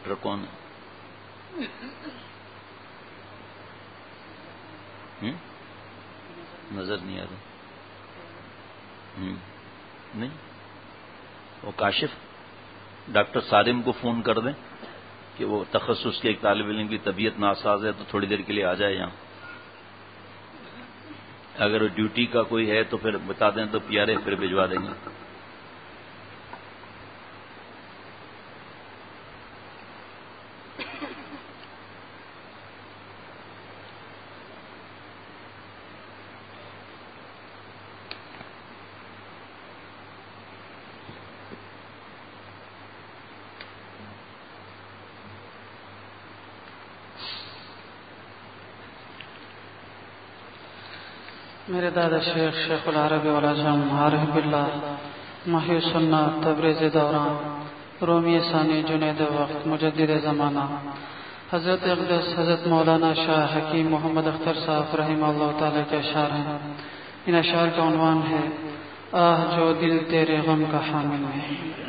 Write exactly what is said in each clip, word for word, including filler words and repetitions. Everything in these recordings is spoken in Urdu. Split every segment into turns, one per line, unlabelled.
ڈاکٹر کون ہے؟ نظر نہیں آ رہا نہیں، وہ کاشف ڈاکٹر سالم کو فون کر دیں کہ وہ تخصص کے ایک طالب علم کی طبیعت ناساز ہے تو تھوڑی دیر کے لیے آ جائے یہاں. اگر وہ ڈیوٹی کا کوئی ہے تو پھر بتا دیں تو پی آر اے پھر بھجوا دیں گے.
میرے دادا شیخ شیخ العرب والعجم عارف باللہ محی سنت تبریز دوران رومی ثانی جنید وقت مجدد زمانہ حضرت اقدس حضرت مولانا شاہ حکیم محمد اختر صاحب رحمہ اللہ تعالی کے اشعار ہیں. ان اشعار کا عنوان ہے آہ جو دل تیرے غم کا حامل ہے.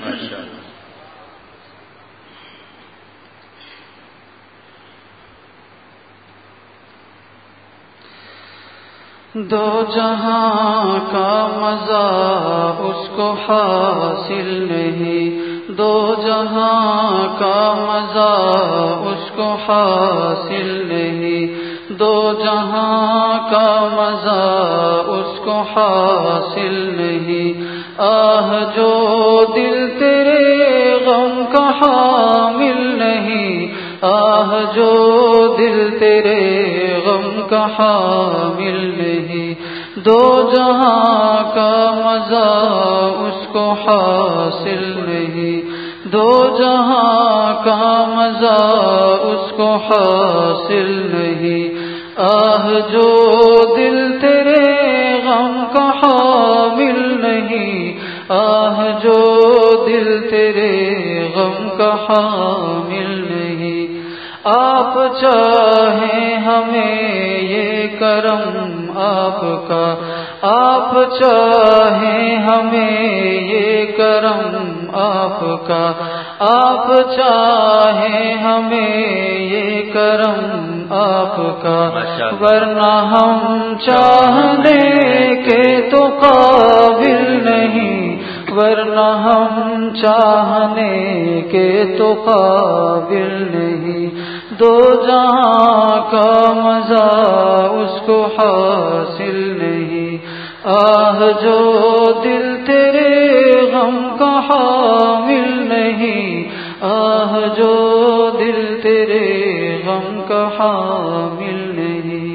دو جہاں کا مزہ اس کو حاصل نہیں، دو جہاں کا مزہ اس کو حاصل نہیں، دو جہاں کا مزہ اس کو حاصل نہیں. آہ جو دل تیرے غم کا حامل نہیں، آہ جو دل تیرے غم کا حامل نہیں. دو جہاں کا مزہ اس کو حاصل نہیں، دو جہاں کا مزہ اس کو حاصل نہیں. آہ جو دل تیرے غم کا حامل نہیں، آہ جو دل تیرے غم کا حامل نہیں. آپ چاہیں ہمیں یہ کرم آپ کا، آپ چاہیں ہمیں یہ کرم آپ کا، آپ چاہیں ہمیں یہ کرم آپ کا. ورنہ ہم چاہنے کے تو قابل نہیں، ورنہ ہم چاہنے کے تو قابل نہیں. دو جہاں کا مزہ اس کو حاصل نہیں. آہ جو دل تیرے غم کا حامل نہیں، آہ جو دل تیرے غم کا حامل نہیں.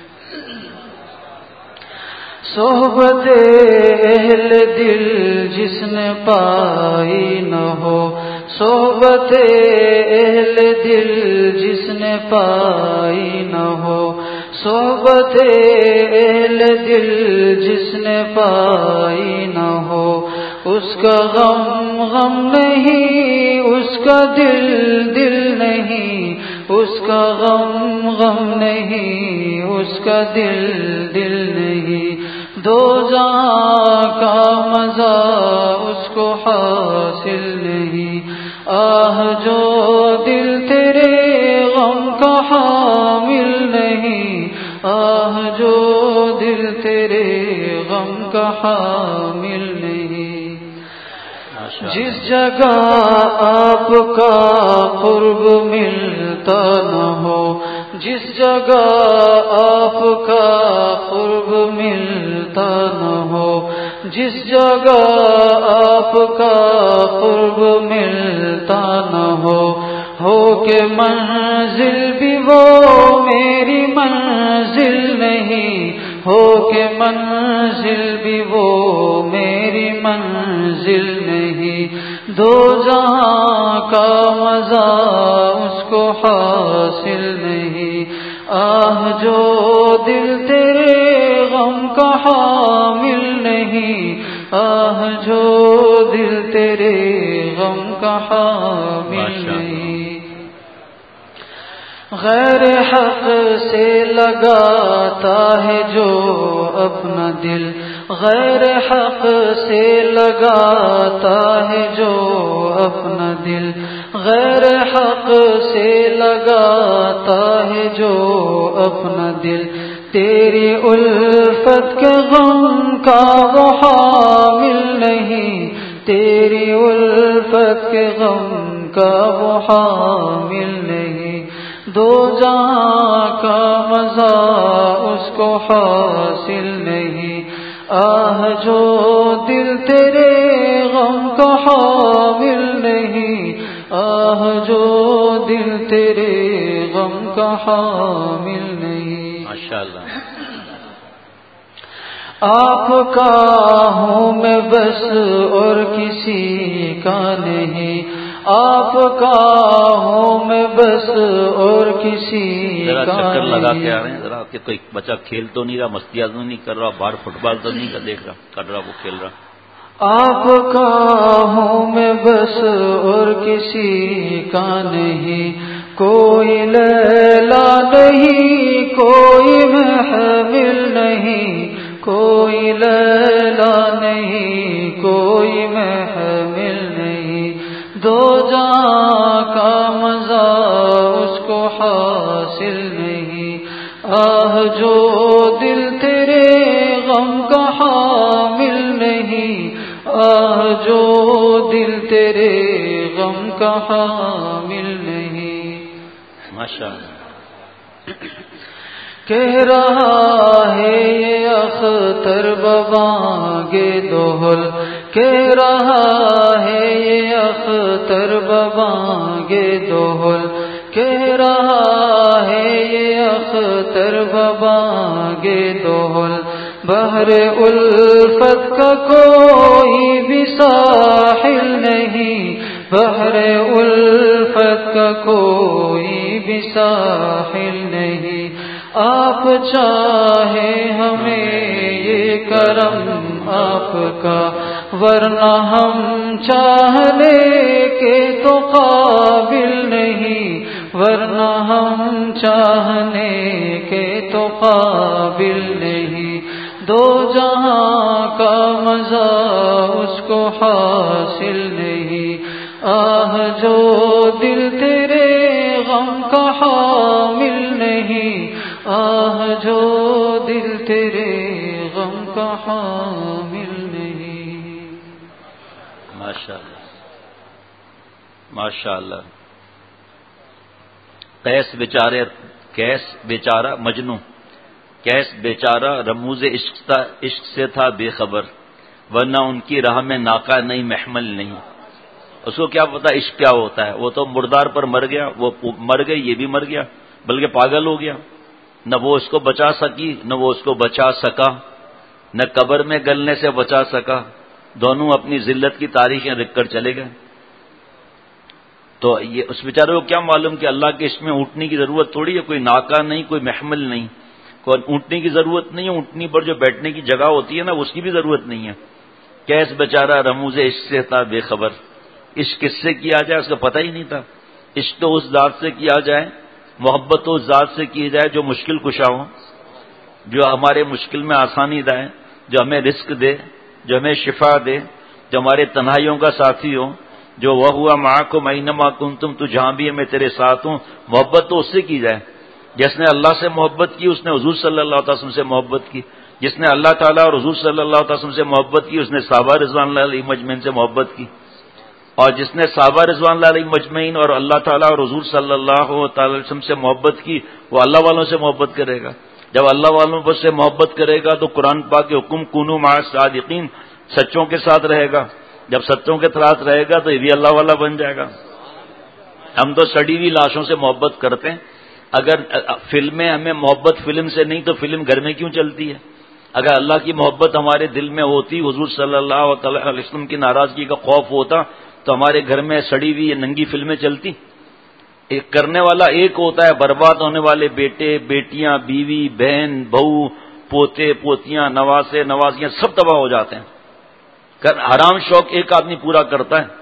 صحبت اہل دل جس نے پائی نہ ہو، صحبت اہل دل جس نے پائی نہ ہو، صحبت اہل دل جس نے پائی نہ ہو. اس کا غم غم نہیں، اس کا دل دل نہیں، اس کا غم غم نہیں، اس کا دل دل نہیں. دو جہاں کا مزہ اس کو حاصل نہیں. آہ جو دل تیرے غم کا حامل نہیں، آہ جو دل تیرے غم کا حامل نہیں. جس جگہ آپ کا قرب ملتا نہ ہو، جس جگہ آپ کا قرب ملتا نہ ہو، جس جگہ آپ کا قرب ملتا نہ ہو، ہو کہ منزل بھی وہ میری منزل نہیں، ہو کہ منزل بھی وہ میری منزل نہیں. دو جہاں کا مزہ اس کو حاصل نہیں. آہ جو دل تیرے غم کا حامل نہیں، آہ جو دل تیرے غم کا حامل نہیں. غیر حق سے لگاتا ہے جو اپنا دل، غیر حق سے لگاتا ہے جو اپنا دل، غیر حق سے لگاتا ہے جو اپنا دل، تیری الفت کے غم کا وہ حامل نہیں، تیری الفت کے غم کا وہ حامل نہیں، دو جہاں کا مزہ اس کو حاصل نہیں، آہ جو دل تیرے غم کا حامل نہیں، آہ جو دل تیرے غم کا حامل نہیں۔
ماشاءاللہ۔
آپ کا ہوں میں بس اور کسی کا نہیں، آپ کا ہوں میں بس اور کسی
ذرا
کا
چکر
نہیں۔
لگا کے آ رہے ہیں ذرا، کہ کوئی بچہ کھیل تو نہیں رہا، مستیاں تو نہیں کر رہا، باہر فٹ بال تو نہیں دیکھ رہا کر رہا وہ کھیل رہا؟
آپ کا ہوں میں بس اور کسی کا نہیں، کوئی لیلا نہیں، کوئی محمل نہیں، کوئی لیلا نہیں، کوئی محمل نہیں، دو جہاں کا مزہ اس کو حاصل نہیں، آہ جو دل تیرے غم کا حامل نہیں، آہ جو دل تیرے غم کا حامل نہیں۔
ماشاءاللہ۔
کہہ رہا ہے یہ اختر ببانگے دوہل، کہہ رہا ہے یہ اختر ببانگے دوہل، کہہ رہا ہے یہ اختر ببانگے دوہل، بحر الفت کا کوئی بھی ساحل نہیں، بحر الفت کا کوئی بھی ساحل نہیں، آپ چاہے ہمیں یہ کرم آپ کا، ورنہ ہم چاہنے کے تو قابل نہیں، ورنہ ہم چاہنے کے تو قابل نہیں، دو جہاں کا مزہ اس کو حاصل نہیں، آہ جو دل تیرے غم کا حامل نہیں، آہ جو دل تیرے غم کا حامل نہیں۔
ماشاءاللہ ماشاءاللہ۔ قیس بیچارے قیس بیچارہ مجنوں، قیس بیچارہ رموز عشق تھا، عشق سے تھا بے خبر، ورنہ ان کی راہ میں ناکہ نہیں محمل نہیں۔ اس کو کیا پتا عشق کیا ہوتا ہے، وہ تو مردار پر مر گیا، وہ مر گئی یہ بھی مر گیا، بلکہ پاگل ہو گیا، نہ وہ اس کو بچا سکی نہ وہ اس کو بچا سکا، نہ قبر میں گلنے سے بچا سکا، دونوں اپنی ذلت کی تاریخیں لکھ کر چلے گئے۔ تو یہ اس بیچارے کو کیا معلوم کہ اللہ کے عشق میں اونٹنے کی ضرورت تھوڑی ہے، کوئی ناکہ نہیں، کوئی محمل نہیں، کوئی اونٹنے کی ضرورت نہیں ہے، اونٹنی پر جو بیٹھنے کی جگہ ہوتی ہے نا اس کی بھی ضرورت نہیں ہے۔ کیس بیچارہ رموز عشق سے تھا بے خبر، عشق کس سے کیا جائے اس کا پتہ ہی نہیں تھا۔ عشق تو اس ذات سے کیا جائے، محبت تو اس ذات سے کی جائے جو مشکل کشا ہو، جو ہمارے مشکل میں آسانی دائے، جو ہمیں رزق دے، جو ہمیں شفا دے، جو ہمارے تنہائیوں کا ساتھی ہو، جو وہ ہوا معکم اینما کنتم، تو جہاں بھی ہے میں تیرے ساتھ ہوں۔ محبت تو اس سے کی جائے، جس نے اللہ سے محبت کی اس نے حضور صلی اللہ علیہ وسلم سے محبت کی، جس نے اللہ تعالیٰ اور حضور صلی اللہ علیہ وسلم سے محبت کی اس نے صحابہ رضوان اللہ علیہ مجمعین سے محبت کی، اور جس نے صحابہ رضوان اللہ علیہ مجمعین اور اللہ تعالیٰ اور حضور صلی اللہ تعالی وسلم سے محبت کی وہ اللہ والوں سے محبت کرے گا۔ جب اللہ والوں پر سے محبت کرے گا تو قرآن پاک کے حکم کونوا مع الصادقین، سچوں کے ساتھ رہے گا، جب سچوں کے ساتھ رہے گا تو یہ بھی اللہ والا بن جائے گا۔ ہم تو سڑی ہوئی لاشوں سے محبت کرتے ہیں، اگر فلمیں ہمیں محبت فلم سے نہیں تو فلم گھر میں کیوں چلتی ہے؟ اگر اللہ کی محبت ہمارے دل میں ہوتی، حضور صلی اللہ علیہ وسلم کی ناراضگی کا خوف ہوتا تو ہمارے گھر میں سڑی ہوئی ننگی فلمیں چلتی؟ ایک کرنے والا ایک ہوتا ہے، برباد ہونے والے بیٹے بیٹیاں بیوی بہن بہو پوتے پوتیاں نواسے نوازیاں سب تباہ ہو جاتے ہیں۔ حرام شوق ایک آدمی پورا کرتا ہے،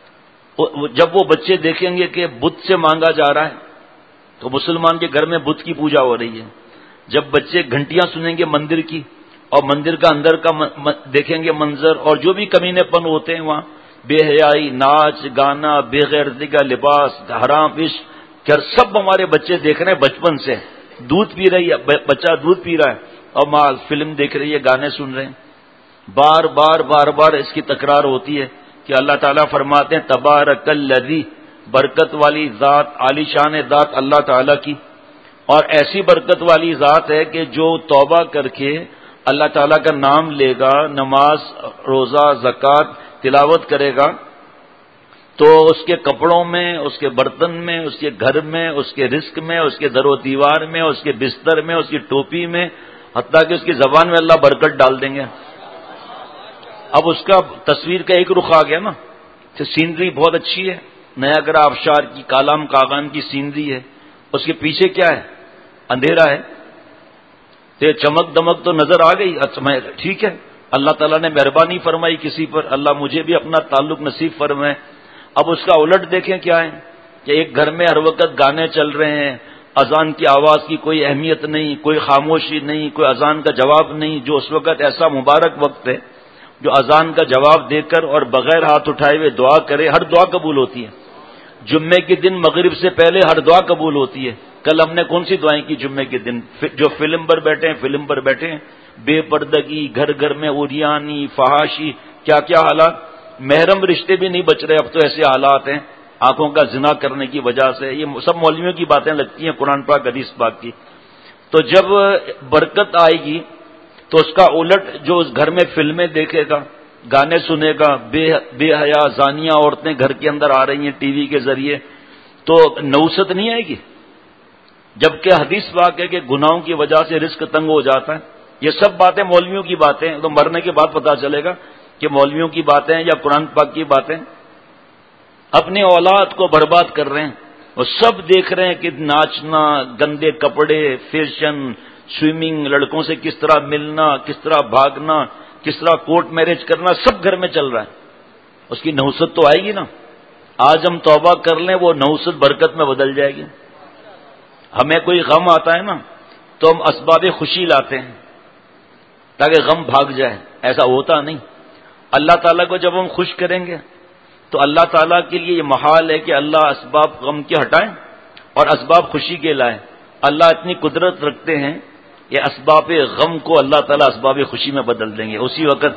جب وہ بچے دیکھیں گے کہ بت سے مانگا جا رہا ہے تو مسلمان کے گھر میں بت کی پوجا ہو رہی ہے، جب بچے گھنٹیاں سنیں گے مندر کی اور مندر کا اندر کا دیکھیں گے منظر، اور جو بھی کمینے پن ہوتے ہیں وہاں، بے حیائی، ناچ گانا، بے غیرتی کا لباس، حرام عشق، کیا سب ہمارے بچے دیکھ رہے ہیں بچپن سے. دودھ پی رہی ہے بچہ، دودھ پی رہا ہے اور ماں فلم دیکھ رہی ہے، گانے سن رہے ہیں. بار بار بار بار اس کی تکرار ہوتی ہے کہ اللہ تعالیٰ فرماتے ہیں تبارک الذی، برکت والی ذات، عالی شان ذات اللہ تعالیٰ کی. اور ایسی برکت والی ذات ہے کہ جو توبہ کر کے اللہ تعالیٰ کا نام لے گا، نماز روزہ زکوٰۃ تلاوت کرے گا، تو اس کے کپڑوں میں، اس کے برتن میں، اس کے گھر میں، اس کے رزق میں، اس کے در و دیوار میں، اس کے بستر میں، اس کی ٹوپی میں، حتیٰ کہ اس کی زبان میں اللہ برکت ڈال دیں گے. اب اس کا تصویر کا ایک رخ آ گیا نا، کہ سینری بہت اچھی ہے، نیاگرا آبشار کی کالام کاغان کی سینری ہے، اس کے پیچھے کیا ہے؟ اندھیرا ہے. تو چمک دمک تو نظر آ گئی، اچھا ٹھیک ہے، اللہ تعالیٰ نے مہربانی فرمائی کسی پر، اللہ مجھے بھی اپنا تعلق نصیب فرمائے. اب اس کا الٹ دیکھیں کیا ہے کہ ایک گھر میں ہر وقت گانے چل رہے ہیں، اذان کی آواز کی کوئی اہمیت نہیں، کوئی خاموشی نہیں، کوئی اذان کا جواب نہیں. جو اس وقت ایسا مبارک وقت ہے جو اذان کا جواب دے کر اور بغیر ہاتھ اٹھائے ہوئے دعا کرے، ہر دعا قبول ہوتی ہے. جمعے کے دن مغرب سے پہلے ہر دعا قبول ہوتی ہے. کل ہم نے کون سی دعائیں کی جمعے کے دن؟ جو فلم پر بیٹھے ہیں فلم پر بیٹھے ہیں، بے پردگی، گھر گھر میں اوریانی، فحاشی، کیا کیا حالات. محرم رشتے بھی نہیں بچ رہے اب تو، ایسے حالات ہیں آنکھوں کا زنا کرنے کی وجہ سے. یہ سب مولویوں کی باتیں لگتی ہیں، قرآن پاک حدیث پاک کی. تو جب برکت آئے گی تو اس کا الٹ جو اس گھر میں فلمیں دیکھے گا، گانے سنے گا، بے بے حیا زانیہ عورتیں گھر کے اندر آ رہی ہیں ٹی وی کے ذریعے، تو نوست نہیں آئے گی. جبکہ حدیث پاک ہے کہ گناہوں کی وجہ سے رزق تنگ ہو جاتا ہے. یہ سب باتیں مولویوں کی باتیں، تو مرنے کے بعد پتہ چلے گا کہ مولویوں کی باتیں یا قرآن پاک کی باتیں. اپنی اولاد کو برباد کر رہے ہیں، وہ سب دیکھ رہے ہیں کہ ناچنا، گندے کپڑے، فیشن، سوئمنگ، لڑکوں سے کس طرح ملنا، کس طرح بھاگنا، کس طرح کورٹ میرج کرنا، سب گھر میں چل رہا ہے. اس کی نحوست تو آئے گی نا. آج ہم توبہ کر لیں، وہ نحوست برکت میں بدل جائے گی. ہمیں کوئی غم آتا ہے نا تو ہم اسباب خوشی لاتے ہیں تاکہ غم بھاگ جائے. ایسا ہوتا نہیں. اللہ تعالیٰ کو جب ہم خوش کریں گے تو اللہ تعالیٰ کے لیے یہ محال ہے کہ اللہ اسباب غم کے ہٹائیں اور اسباب خوشی کے لائیں. اللہ اتنی قدرت رکھتے ہیں کہ اسباب غم کو اللہ تعالیٰ اسباب خوشی میں بدل دیں گے اسی وقت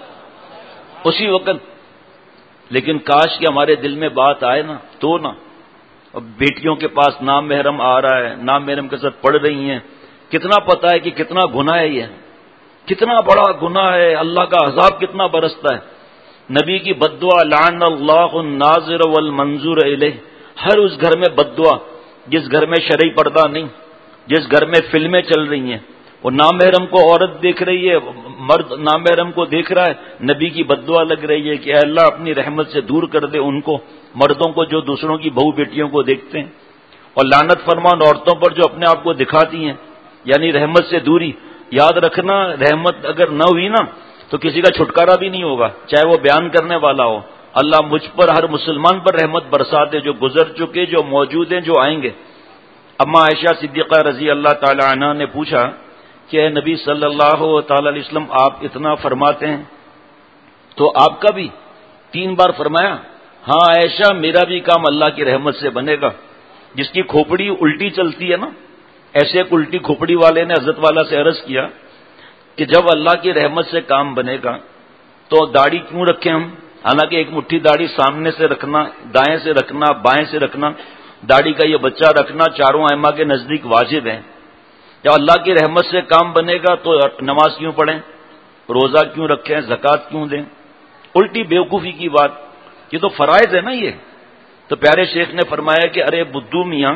اسی وقت لیکن کاش کہ ہمارے دل میں بات آئے نا تو نا. اب بیٹیوں کے پاس نام محرم آ رہا ہے، نام محرم کے ساتھ پڑھ رہی ہیں. کتنا پتہ ہے کہ کتنا گناہ ہے، یہ کتنا بڑا گناہ ہے، اللہ کا عذاب کتنا برستا ہے. نبی کی بد دعا لعن اللہ الناظر والمنظور الیہ. ہر اس گھر میں بد دعا جس گھر میں شرعی پردہ نہیں، جس گھر میں فلمیں چل رہی ہیں، وہ نامحرم کو عورت دیکھ رہی ہے، مرد نامحرم کو دیکھ رہا ہے، نبی کی بد دعا لگ رہی ہے کہ اے اللہ اپنی رحمت سے دور کر دے ان کو، مردوں کو جو دوسروں کی بہو بیٹیوں کو دیکھتے ہیں. اور لعنت فرما ان عورتوں پر جو اپنے آپ کو دکھاتی ہیں، یعنی رحمت سے دوری. یاد رکھنا رحمت اگر نہ ہوئی نا تو کسی کا چھٹکارا بھی نہیں ہوگا، چاہے وہ بیان کرنے والا ہو. اللہ مجھ پر، ہر مسلمان پر رحمت برسا دے، جو گزر چکے، جو موجود ہیں، جو آئیں گے. اما عائشہ صدیقہ رضی اللہ تعالی عنہا نے پوچھا کہ اے نبی صلی اللہ تعالی علیہ وسلم آپ اتنا فرماتے ہیں تو آپ کا بھی؟ تین بار فرمایا. ہاں عائشہ میرا بھی کام اللہ کی رحمت سے بنے گا. جس کی کھوپڑی الٹی چلتی ہے نا، ایسے ایک الٹی کھوپڑی والے نے حضرت والا سے عرض کیا کہ جب اللہ کی رحمت سے کام بنے گا تو داڑھی کیوں رکھیں ہم؟ حالانکہ ایک مٹھی داڑھی سامنے سے رکھنا، دائیں سے رکھنا، بائیں سے رکھنا، داڑھی کا یہ بچہ رکھنا چاروں ائمہ کے نزدیک واجب ہے. جب اللہ کی رحمت سے کام بنے گا تو نماز کیوں پڑھیں، روزہ کیوں رکھیں، زکوٰۃ کیوں دیں؟ الٹی بیوقوفی کی بات. یہ تو فرائض ہے نا. یہ تو پیارے شیخ نے فرمایا کہ ارے بدو میاں،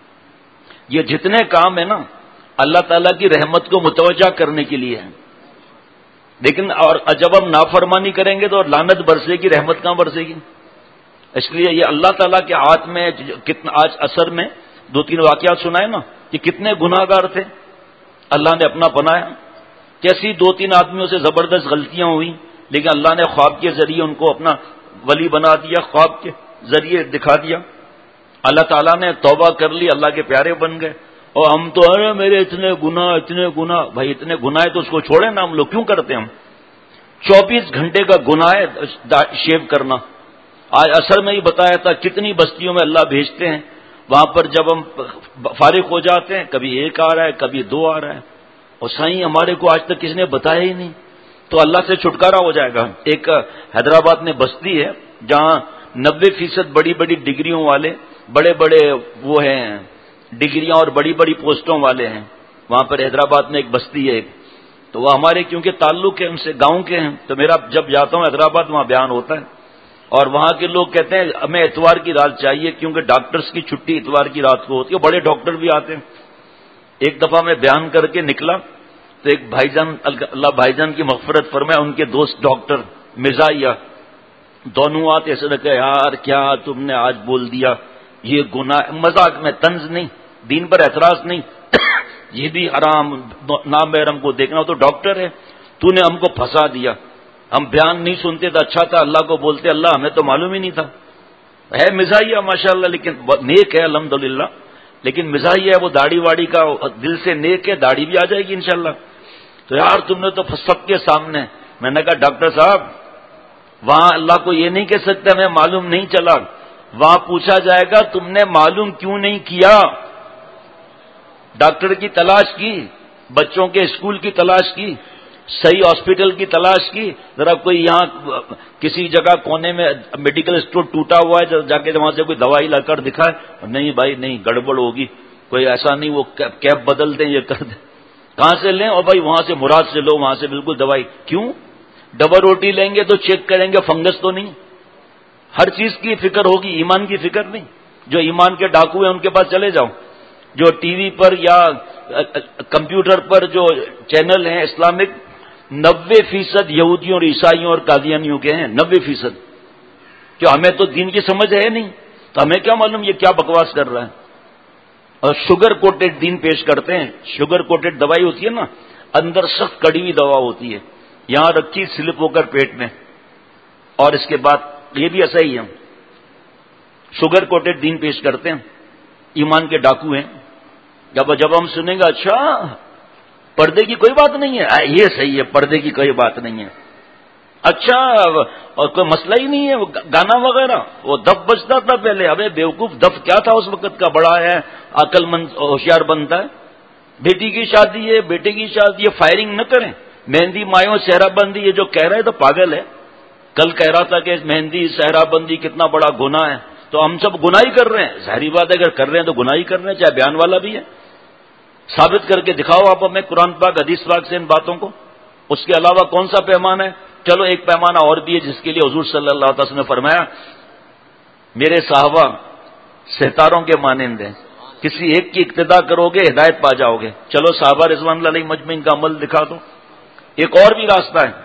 یہ جتنے کام ہیں نا اللہ تعالیٰ کی رحمت کو متوجہ کرنے کے لیے ہیں، لیکن اور جب ہم نافرمانی کریں گے تو لعنت برسے گی، رحمت کہاں برسے گی؟ اس لیے یہ اللہ تعالیٰ کے ہاتھ میں. کتنا آج اثر میں دو تین واقعات سنائے نا کہ کتنے گناہ گار تھے، اللہ نے اپنا بنایا. کیسی دو تین آدمیوں سے زبردست غلطیاں ہوئی، لیکن اللہ نے خواب کے ذریعے ان کو اپنا ولی بنا دیا، خواب کے ذریعے دکھا دیا. اللہ تعالیٰ نے توبہ کر لی، اللہ کے پیارے بن گئے اور ہم تو ارے میرے اتنے گناہ اتنے گناہ. بھائی اتنے گناہ ہے تو اس کو چھوڑیں نا, ہم لوگ کیوں کرتے ہیں؟ ہم چوبیس گھنٹے کا گناہ ہے شیو کرنا. آج اثر میں ہی بتایا تھا کتنی بستیوں میں اللہ بھیجتے ہیں, وہاں پر جب ہم فارغ ہو جاتے ہیں کبھی ایک آ رہا ہے کبھی دو آ رہا ہے, اور صحیح ہمارے کو آج تک کسی نے بتایا ہی نہیں. تو اللہ سے چھٹکارا ہو جائے گا. ایک حیدرآباد میں بستی ہے جہاں نبے فیصد بڑی بڑی ڈگریوں والے, بڑے بڑے وہ ہیں ڈگریاں اور بڑی بڑی پوسٹوں والے ہیں. وہاں پر حیدرآباد میں ایک بستی ہے ایک, تو وہ ہمارے کیونکہ تعلق ہے ان سے, گاؤں کے ہیں, تو میرا جب جاتا ہوں حیدرآباد وہاں بیان ہوتا ہے. اور وہاں کے لوگ کہتے ہیں ہمیں اتوار کی رات چاہیے کیونکہ ڈاکٹرز کی چھٹی اتوار کی رات کو ہوتی ہے, بڑے ڈاکٹر بھی آتے ہیں. ایک دفعہ میں بیان کر کے نکلا تو ایک بھائی جان, اللہ بھائی جان کی مغفرت فرمائے, ان کے دوست ڈاکٹر مزاحیہ دونوں آتے ایسے لگا یار کیا تم نے آج بول دیا, یہ گناہ, مذاق میں, طنز نہیں, دین پر اعتراض نہیں, یہ بھی حرام, نامحرم کو دیکھنا. تو ڈاکٹر ہے, تو نے ہم کو پھنسا دیا, ہم بیان نہیں سنتے تو اچھا تھا, اللہ کو بولتے, اللہ ہمیں تو معلوم ہی نہیں تھا. ہے مزاحیہ ماشاء اللہ, لیکن نیک ہے الحمدللہ, لیکن مزاحیہ ہے وہ داڑھی واڑی کا دل سے نیک ہے, داڑھی بھی آ جائے گی انشاءاللہ. تو یار تم نے تو سب کے سامنے. میں نے کہا ڈاکٹر صاحب وہاں اللہ کو یہ نہیں کہہ سکتے ہمیں معلوم نہیں چلا, وہاں پوچھا جائے گا تم نے معلوم کیوں نہیں کیا. ڈاکٹر کی تلاش کی, بچوں کے اسکول کی تلاش کی, صحیح ہاسپٹل کی تلاش کی, ذرا کوئی یہاں کسی جگہ کونے میں میڈیکل اسٹور ٹوٹا ہوا ہے جا کے وہاں سے کوئی دوائی لا کر دکھائے. نہیں بھائی نہیں, گڑبڑ ہوگی, کوئی ایسا نہیں وہ کیپ بدل دیں یہ کر دیں. کہاں سے لیں؟ اور بھائی وہاں سے مراد سے لو, وہاں سے بالکل دوائی. کیوں؟ ڈبل روٹی لیں گے تو چیک کریں گے فنگس تو نہیں. ہر چیز کی فکر ہوگی, ایمان کی فکر نہیں. جو ایمان کے ڈاکو ہیں ان کے پاس چلے جاؤ, جو ٹی وی پر یا کمپیوٹر پر جو چینل ہیں اسلامک, نبے فیصد یہودیوں اور عیسائیوں اور قادیانیوں کے ہیں, نبے فیصد. جو ہمیں تو دین کی سمجھ ہے نہیں, تو ہمیں کیا معلوم یہ کیا بکواس کر رہا ہے. اور شوگر کوٹڈ دین پیش کرتے ہیں. شوگر کوٹڈ دوائی ہوتی ہے نا, اندر سخت کڑی ہوئی دوا ہوتی ہے, یہاں رکھی سلپ ہو کر پیٹ میں, اور اس کے بعد یہ بھی ایسا ہی ہے. شوگر کوٹڈ دین پیش کرتے ہیں, ایمان کے ڈاکو ہیں. جب جب ہم سنیں گے اچھا پردے کی کوئی بات نہیں ہے, یہ صحیح ہے پردے کی کوئی بات نہیں ہے, اچھا اور کوئی مسئلہ ہی نہیں ہے, گانا وغیرہ وہ دف بجتا تھا پہلے. ابے بیوقوف, دف کیا تھا اس وقت کا, بڑا ہے عقل مند ہوشیار بنتا ہے. بیٹی کی شادی ہے, بیٹے کی شادی ہے, فائرنگ نہ کریں. مہندی مایوں صحرا بندی, یہ جو کہہ رہا ہے تو پاگل ہے. کل کہہ رہا تھا کہ مہندی صحرا بندی کتنا بڑا گناہ ہے, تو ہم سب گناہ ہی کر رہے ہیں. ظاہری بات ہے اگر کر رہے ہیں تو گناہ ہی کر رہے ہیں, چاہے بیان والا بھی ہے. ثابت کر کے دکھاؤ آپ ہمیں قرآن پاک حدیث پاک سے ان باتوں کو. اس کے علاوہ کون سا پیمانہ ہے؟ چلو ایک پیمانہ اور بھی ہے جس کے لیے حضور صلی اللہ علیہ وسلم نے فرمایا میرے صحابہ ستاروں کے مانند ہیں, کسی ایک کی اقتدا کرو گے ہدایت پا جاؤ گے. چلو صحابہ رضوان اللہ علیہ مجمعین کا عمل دکھا دو. ایک اور بھی راستہ ہے,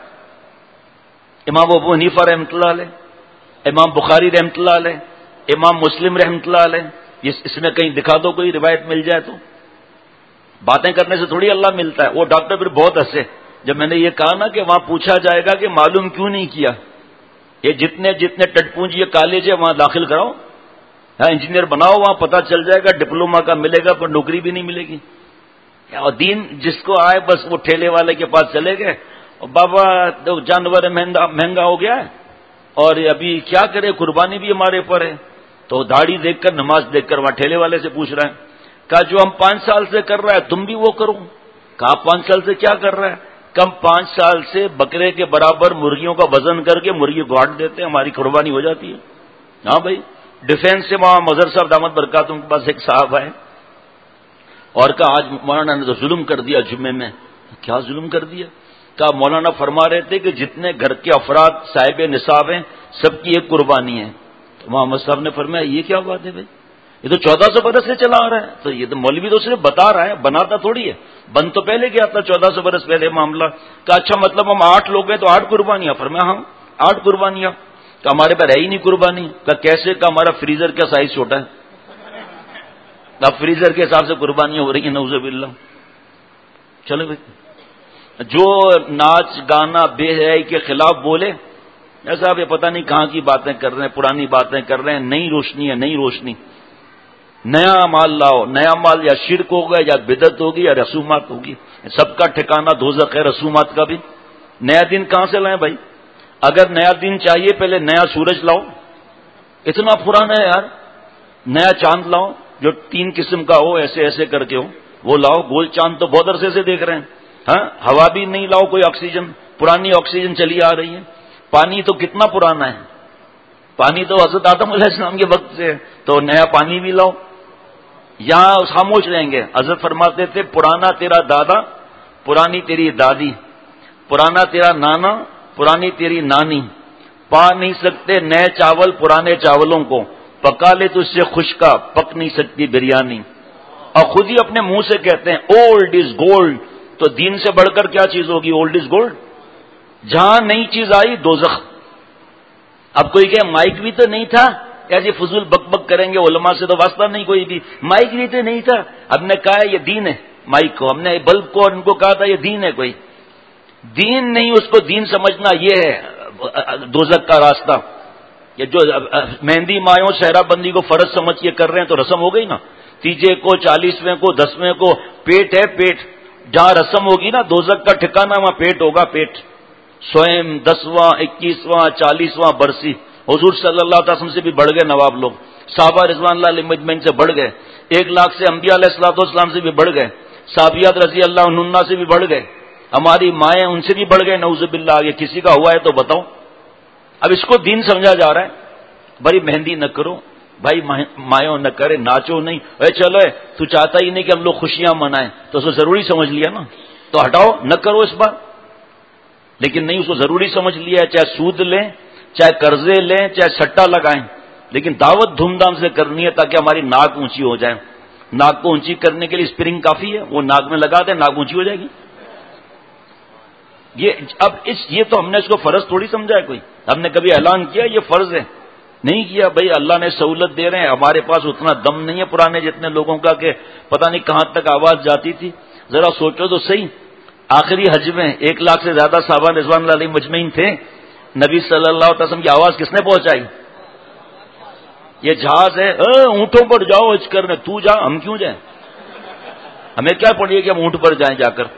امام ابو حنیفہ رحمۃ اللہ علیہ, امام بخاری رحمۃ اللہ علیہ, امام مسلم رحمۃ اللہ علیہ, اس میں کہیں دکھا دو کوئی روایت مل جائے. تو باتیں کرنے سے تھوڑی اللہ ملتا ہے. وہ ڈاکٹر پھر بہت ہنسے جب میں نے یہ کہا نا کہ وہاں پوچھا جائے گا کہ معلوم کیوں نہیں کیا. یہ جتنے جتنے ٹٹپونج یہ کالج ہے وہاں داخل کراؤ, ہاں انجینئر بناؤ, وہاں پتہ چل جائے گا ڈپلوما کا ملے گا پر نوکری بھی نہیں ملے گی. اور دین جس کو آئے بس وہ ٹھیلے والے کے پاس چلے گئے, اور بابا جانور مہنگا مہنگا ہو گیا ہے اور ابھی کیا کرے, قربانی بھی ہمارے پر ہے. تو داڑھی دیکھ کر نماز دیکھ کر وہاں ٹھیلے والے سے پوچھ رہے ہیں. کہا جو ہم پانچ سال سے کر رہا ہے تم بھی وہ کرو. کہا پانچ سال سے کیا کر رہا ہے؟ کم پانچ سال سے بکرے کے برابر مرغیوں کا وزن کر کے مرغی کو ہانٹ دیتے ہیں, ہماری قربانی ہو جاتی ہے. ہاں بھائی, ڈیفینس سے وہاں مظہر صاحب دامت برکاتوں کے پاس ایک صاحب آئے اور کہا آج مولانا نے تو ظلم کر دیا جمعے میں. کیا ظلم کر دیا؟ کہا مولانا فرما رہے تھے کہ جتنے گھر کے افراد صاحب نصاب ہیں سب کی ایک قربانی ہے. تو محمد صاحب نے فرمایا یہ کیا بات ہے بھائی, یہ تو چودہ سو برس سے چلا آ رہا ہے. تو یہ تو مولوی تو صرف بتا رہا ہے, بناتا تھوڑی ہے. بند تو پہلے کیا تھا, چودہ سو برس پہلے معاملہ. کہا اچھا مطلب ہم آٹھ لوگ ہیں تو آٹھ قربانیاں. فرمایا ہاں آٹھ قربانیاں. کہ ہمارے پاس ہے ہی نہیں قربانی. کہ کیسے؟ کہ ہمارا فریزر کا سائز چھوٹا ہے. اب فریزر کے حساب سے قربانیاں ہو رہی ہیں, نعوذ باللہ. چلو بھائی, جو ناچ گانا بے حیائی کے خلاف بولے, ایسا آپ یہ پتہ نہیں کہاں کی باتیں کر رہے ہیں, پرانی باتیں کر رہے ہیں. نئی روشنی ہے, نئی روشنی. نیا مال لاؤ. نیا مال یا شرک ہوگا یا بدعت ہوگی یا رسومات ہوگی. سب کا ٹھکانہ دوزخ ہے, رسومات کا بھی. نیا دین کہاں سے لائیں بھائی؟ اگر نیا دین چاہیے پہلے نیا سورج لاؤ. اتنا پرانا ہے یار. نیا چاند لاؤ جو تین قسم کا ہو, ایسے ایسے کر کے ہو, وہ لاؤ. گول چاند تو بہت عرصے سے دیکھ رہے ہیں. ہاں, ہوا بھی نہیں لاؤ, کوئی آکسیجن, پرانی آکسیجن چلی آ رہی ہے. پانی تو کتنا پرانا ہے, پانی تو حضرت آدم علیہ السلام کے وقت سے ہے, تو نیا پانی بھی لاؤ. یہاں خاموش رہیں گے. حضرت فرماتے تھے پرانا تیرا دادا, پرانی تیری دادی, پرانا تیرا نانا, پرانی تیری نانی, پا نہیں سکتے نئے چاول پرانے چاولوں کو, پکا لے تو اس سے خشکا, پک نہیں سکتی بریانی. اور خود ہی اپنے منہ سے کہتے ہیں اولڈ از گولڈ. تو دین سے بڑھ کر کیا چیز ہوگی اولڈ از گولڈ؟ جہاں نئی چیز آئی دوزخ. اب کوئی کہ مائک بھی تو نہیں تھا, ایسے فضول بک بک کریں گے, علماء سے تو واسطہ نہیں کوئی بھی. مائک بھی تو نہیں تھا, ہم نے کہا یہ دین ہے. مائک کو ہم نے بلب کو ان کو کہا تھا یہ دین ہے. کوئی دین نہیں, اس کو دین سمجھنا یہ ہے دوزخ کا راستہ. یہ جو مہندی مایوں شہرہ بندی کو فرض سمجھ کے کر رہے ہیں تو رسم ہو گئی نا. تیجے کو, چالیسویں کو, دسویں کو پیٹ ہے پیٹ. جہاں رسم ہوگی نا دوزخ کا ٹھکانہ وہاں پیٹ ہوگا پیٹ. سوئم, دسواں, اکیسواں, چالیسواں برسی. حضور صلی اللہ علیہ وسلم سے بھی بڑھ گئے نواب لوگ, صحابہ رضوان اللہ علیہ مجمعین سے بڑھ گئے, ایک لاکھ سے انبیاء علیہ الصلوۃ والسلام سے بھی بڑھ گئے, صحابیات رضی اللہ عنہن سے بھی بڑھ گئے, ہماری مائیں ان سے بھی بڑھ گئے. نعوذ باللہ, یہ کسی کا ہوا ہے تو بتاؤ. اب اس کو دین سمجھا جا رہا ہے. بھائی مہندی نہ کرو بھائی, مایوں نہ کرے, ناچو نہیں. اے چلو تو چاہتا ہی نہیں کہ ہم لوگ خوشیاں منائیں, تو اس کو ضروری سمجھ لیا نا, تو ہٹاؤ, نہ کرو اس بار. لیکن نہیں, اس کو ضروری سمجھ لیا ہے. چاہے سود لیں, چاہے قرضے لیں, چاہے سٹا لگائیں, لیکن دعوت دھوم دھام سے کرنی ہے تاکہ ہماری ناک اونچی ہو جائے. ناک کو اونچی کرنے کے لیے اسپرنگ کافی ہے, وہ ناک میں لگا دیں, ناک اونچی ہو جائے گی. یہ اب اس یہ تو ہم نے اس کو فرض تھوڑی سمجھا ہے. کوئی ہم نے کبھی اعلان کیا یہ فرض ہے؟ نہیں کیا. بھائی اللہ نے سہولت دے رہے ہیں, ہمارے پاس اتنا دم نہیں ہے پرانے جتنے لوگوں کا کہ پتہ نہیں کہاں تک آواز جاتی تھی. ذرا سوچو تو صحیح, آخری حج میں ایک لاکھ سے زیادہ صحابہ رضوان اللہ علیہ مجمعین تھے, نبی صلی اللہ علیہ وسلم کی آواز کس نے پہنچائی؟ یہ جہاز ہے, اونٹوں پر جاؤ حج کرنے, تو جا, ہم کیوں جائیں؟ ہمیں کیا پڑی ہے کہ ہم اونٹ پر جائیں جا کر؟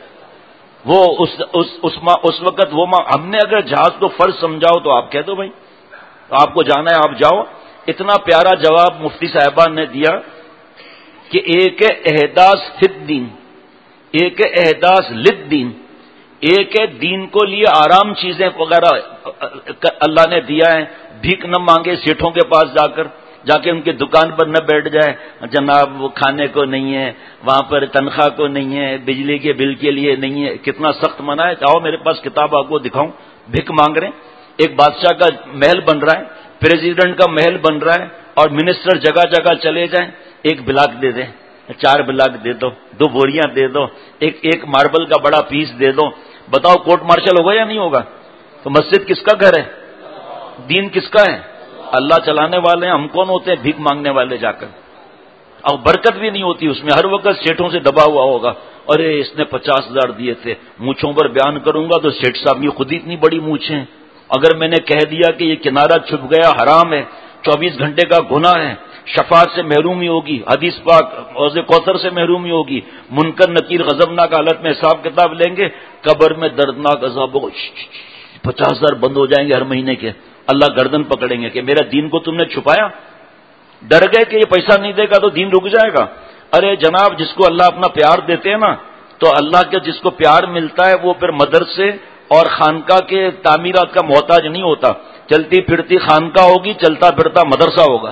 وہ اس اس اس, اس وقت وہ ہم نے اگر جہاز کو فرض سمجھاؤ تو آپ کہہ دو بھائی آپ کو جانا ہے آپ جاؤ. اتنا پیارا جواب مفتی صاحبان نے دیا کہ ایک احداث فی الدین, ایک احداث للدین, ایک ہے دین کو لیے آرام چیزیں وغیرہ اللہ نے دیا ہے. بھیک نہ مانگے سیٹھوں کے پاس جا کر, جا کے ان کی دکان پر نہ بیٹھ جائے, جناب وہ کھانے کو نہیں ہے, وہاں پر تنخواہ کو نہیں ہے, بجلی کے بل کے لیے نہیں ہے. کتنا سخت منع ہے. آؤ میرے پاس کتاب آپ کو دکھاؤں. بھیک مانگ رہے ہیں. ایک بادشاہ کا محل بن رہا ہے, پریزیڈنٹ کا محل بن رہا ہے, اور منسٹر جگہ جگہ چلے جائیں, ایک بلاک دے دیں, چار بلاک دے دو, دو بوریاں دے دو, ایک ایک ماربل کا بڑا پیس دے دو. بتاؤ کورٹ مارشل ہوگا یا نہیں ہوگا؟ تو مسجد کس کا گھر ہے؟ دین کس کا ہے؟ اللہ چلانے والے ہیں. ہم کون ہوتے ہیں بھیک مانگنے والے جا کر؟ اور برکت بھی نہیں ہوتی اس میں, ہر وقت سیٹوں سے دبا ہوا ہوگا. ارے اس نے پچاس ہزار دیے تھے, مونچھوں پر بیان کروں گا تو سیٹ صاحب یہ خود ہی اتنی بڑی مونچھیں, اگر میں نے کہہ دیا کہ یہ کنارہ چھپ گیا حرام ہے, چوبیس گھنٹے کا گناہ ہے, شفاعت سے محرومی ہوگی, حدیث پاک حوض کوثر سے محرومی ہوگی, منکر نکیر غضبناک حالت میں حساب کتاب لیں گے, قبر میں دردناک عذاب ہوگا, پچاس ہزار بند ہو جائیں گے ہر مہینے کے. اللہ گردن پکڑیں گے کہ میرا دین کو تم نے چھپایا, ڈر گئے کہ یہ پیسہ نہیں دے گا تو دین رک جائے گا. ارے جناب جس کو اللہ اپنا پیار دیتے ہیں نا, تو اللہ کے جس کو پیار ملتا ہے وہ پھر مدرسے اور خانقاہ کے تعمیرات کا محتاج نہیں ہوتا. چلتی پھرتی خانقاہ ہوگی, چلتا پھرتا مدرسہ ہوگا.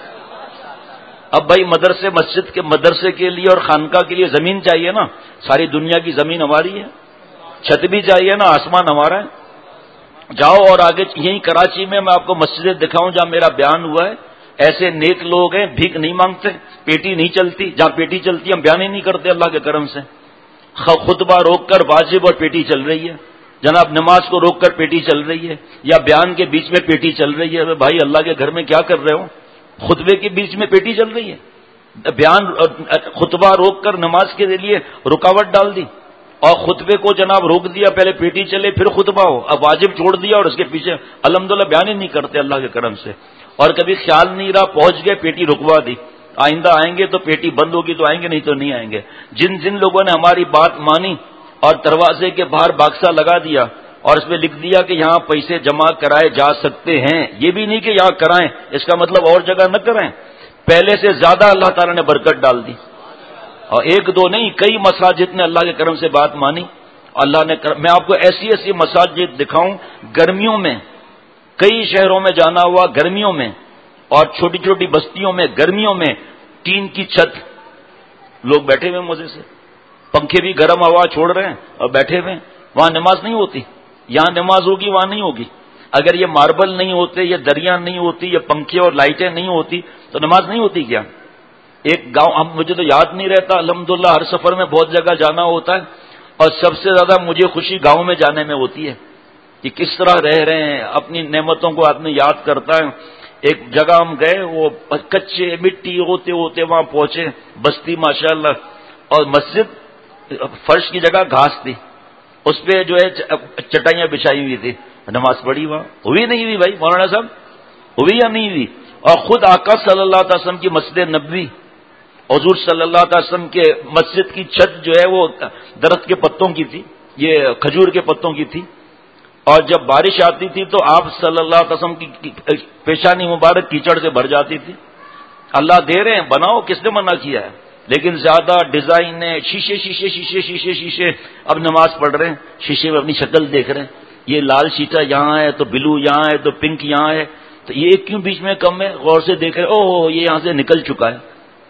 اب بھائی مدرسے مسجد کے مدرسے کے لیے اور خانقاہ کے لیے زمین چاہیے نا, ساری دنیا کی زمین ہماری ہے, چھت بھی چاہیے نا, آسمان ہمارا ہے. جاؤ اور آگے یہیں کراچی میں میں آپ کو مسجدیں دکھاؤں جہاں میرا بیان ہوا ہے. ایسے نیک لوگ ہیں, بھیک نہیں مانگتے, پیٹی نہیں چلتی, جہاں پیٹی چلتی ہم بیان ہی نہیں کرتے اللہ کے کرم سے. خطبہ روک کر واجب اور پیٹی چل رہی ہے, جناب نماز کو روک کر پیٹی چل رہی ہے, یا بیان کے بیچ میں پیٹی چل رہی ہے. بھائی اللہ کے گھر میں کیا کر رہے ہو؟ خطبے کے بیچ میں پیٹی چل رہی ہے, بیان خطبہ روک کر نماز کے لیے رکاوٹ ڈال دی, اور خطبے کو جناب روک دیا, پہلے پیٹی چلے پھر خطبہ ہو, اب واجب چھوڑ دیا اور اس کے پیچھے الحمدللہ بیان ہی نہیں کرتے اللہ کے کرم سے. اور کبھی خیال نہیں رہا, پہنچ گئے پیٹی رکوا دی, آئندہ آئیں گے تو پیٹی بند ہوگی تو آئیں گے، نہیں تو نہیں آئیں گے۔ جن جن لوگوں نے ہماری بات مانی اور دروازے کے باہر باکسہ لگا دیا اور اس میں لکھ دیا کہ یہاں پیسے جمع کرائے جا سکتے ہیں، یہ بھی نہیں کہ یہاں کرائیں، اس کا مطلب اور جگہ نہ کرائیں، پہلے سے زیادہ اللہ تعالیٰ نے برکت ڈال دی، اور ایک دو نہیں کئی مساجد نے اللہ کے کرم سے بات مانی۔ اللہ نے کرم میں آپ کو ایسی ایسی مساجد دکھاؤں، گرمیوں میں کئی شہروں میں جانا ہوا، گرمیوں میں اور چھوٹی چھوٹی بستیوں میں گرمیوں میں ٹین کی چھت، لوگ بیٹھے ہوئے مزے سے، پنکھے بھی گرم ہوا چھوڑ رہے ہیں اور بیٹھے ہوئے، وہاں نماز نہیں ہوتی، یہاں نماز ہوگی وہاں نہیں ہوگی۔ اگر یہ ماربل نہیں ہوتے، یہ دریا نہیں ہوتی، یہ پنکھے اور لائٹیں نہیں ہوتی تو نماز نہیں ہوتی کیا؟ ایک گاؤں، اب مجھے تو یاد نہیں رہتا، الحمدللہ ہر سفر میں بہت جگہ جانا ہوتا ہے، اور سب سے زیادہ مجھے خوشی گاؤں میں جانے میں ہوتی ہے کہ کس طرح رہ رہے ہیں، اپنی نعمتوں کو آدمی یاد کرتا ہے۔ ایک جگہ ہم گئے، وہ کچے مٹی ہوتے ہوتے وہاں پہنچے، بستی ماشاءاللہ، اور مسجد فرش کی جگہ گھاس تھی، اس پہ جو ہے چٹائیاں بچھائی ہوئی تھی، نماز پڑھی وہاں، ہوئی نہیں ہوئی بھائی مولانا صاحب، ہوئی یا نہیں ہوئی؟ اور خود آقا صلی اللہ علیہ وسلم کی مسجد نبوی، حضور صلی اللہ علیہ وسلم کے مسجد کی چھت جو ہے وہ درخت کے پتوں کی تھی، یہ کھجور کے پتوں کی تھی، اور جب بارش آتی تھی تو آپ صلی اللہ علیہ وسلم کی پیشانی مبارک کیچڑ سے بھر جاتی تھی۔ اللہ دے رہے ہیں، بناؤ، کس نے منع کیا ہے؟ لیکن زیادہ ڈیزائن شیشے شیشے شیشے شیشے شیشے اب نماز پڑھ رہے ہیں، شیشے میں اپنی شکل دیکھ رہے ہیں، یہ لال شیٹا یہاں ہے تو بلو یہاں ہے تو پنک یہاں ہے، تو یہ کیوں بیچ میں کم ہے؟ غور سے دیکھ رہے، اوہ یہ یہاں سے نکل چکا ہے،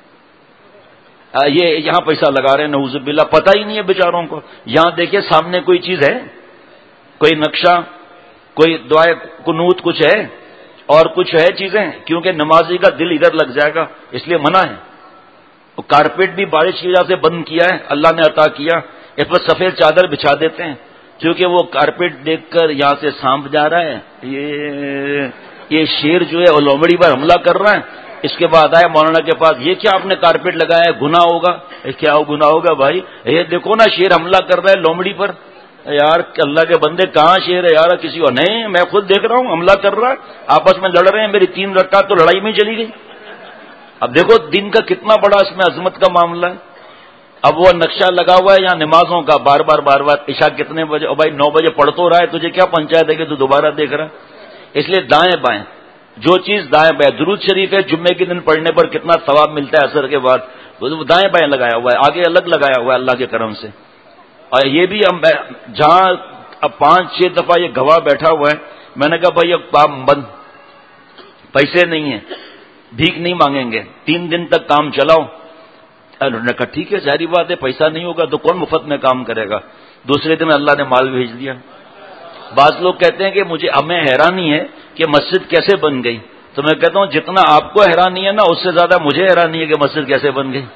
یہ یہاں پیسہ لگا رہے ہیں، نعوذ باللہ، پتہ ہی نہیں ہے بیچاروں کو۔ یہاں دیکھیں سامنے کوئی چیز ہے، کوئی نقشہ، کوئی دعائے قنوت کچھ ہے، اور کچھ ہے چیزیں، کیونکہ نمازی کا دل ادھر لگ جائے گا اس لیے منع ہے۔ کارپیٹ بھی بارش کی وجہ سے بند کیا ہے، اللہ نے عطا کیا، اس پر سفید چادر بچھا دیتے ہیں، کیونکہ وہ کارپیٹ دیکھ کر یہاں سے سانپ جا رہا ہے، یہ یہ شیر جو ہے وہ لومڑی پر حملہ کر رہا ہے، اس کے بعد آئے مولانا کے پاس، یہ کیا آپ نے کارپیٹ لگایا ہے، گناہ ہوگا؟ کیا گناہ ہوگا بھائی؟ یہ دیکھو نا شیر حملہ کر رہا ہے لومڑی پر، یار اللہ کے بندے کہاں شیر ہے یار؟ کسی کو نہیں، میں خود دیکھ رہا ہوں حملہ کر رہا ہے، آپس میں لڑ رہے ہیں، میری تین رکعت تو لڑائی میں چلی گئی۔ اب دیکھو دن کا کتنا بڑا اس میں عظمت کا معاملہ ہے۔ اب وہ نقشہ لگا ہوا ہے یہاں نمازوں کا، بار بار بار بار عشاء کتنے بجے، اور بھائی نو بجے پڑھ تو رہا ہے، تجھے کیا پنچایت ہے کہ تو دوبارہ دیکھ رہا ہے؟ اس لیے دائیں بائیں جو چیز دائیں بائیں، درود شریف ہے جمعے کے دن پڑھنے پر کتنا ثواب ملتا ہے اثر کے بعد، دائیں بائیں لگایا ہوا ہے، آگے الگ لگایا ہوا ہے اللہ کے کرم سے۔ اور یہ بھی ہم جہاں اب پانچ چھ دفعہ یہ گواہ بیٹھا ہوا ہے، میں نے کہا بھائی اب کام بند، پیسے نہیں ہیں، بھیک نہیں مانگیں گے، تین دن تک کام چلاؤ۔ انہوں نے کہا ٹھیک ہے، ظاہری بات ہے پیسہ نہیں ہوگا تو کون مفت میں کام کرے گا۔ دوسرے دن اللہ نے مال بھیج دیا۔ بعض لوگ کہتے ہیں کہ مجھے ہمیں حیرانی ہے کہ مسجد کیسے بن گئی، تو میں کہتا ہوں جتنا آپ کو حیرانی ہے نا اس سے زیادہ مجھے حیرانی ہے کہ مسجد کیسے بن گئی۔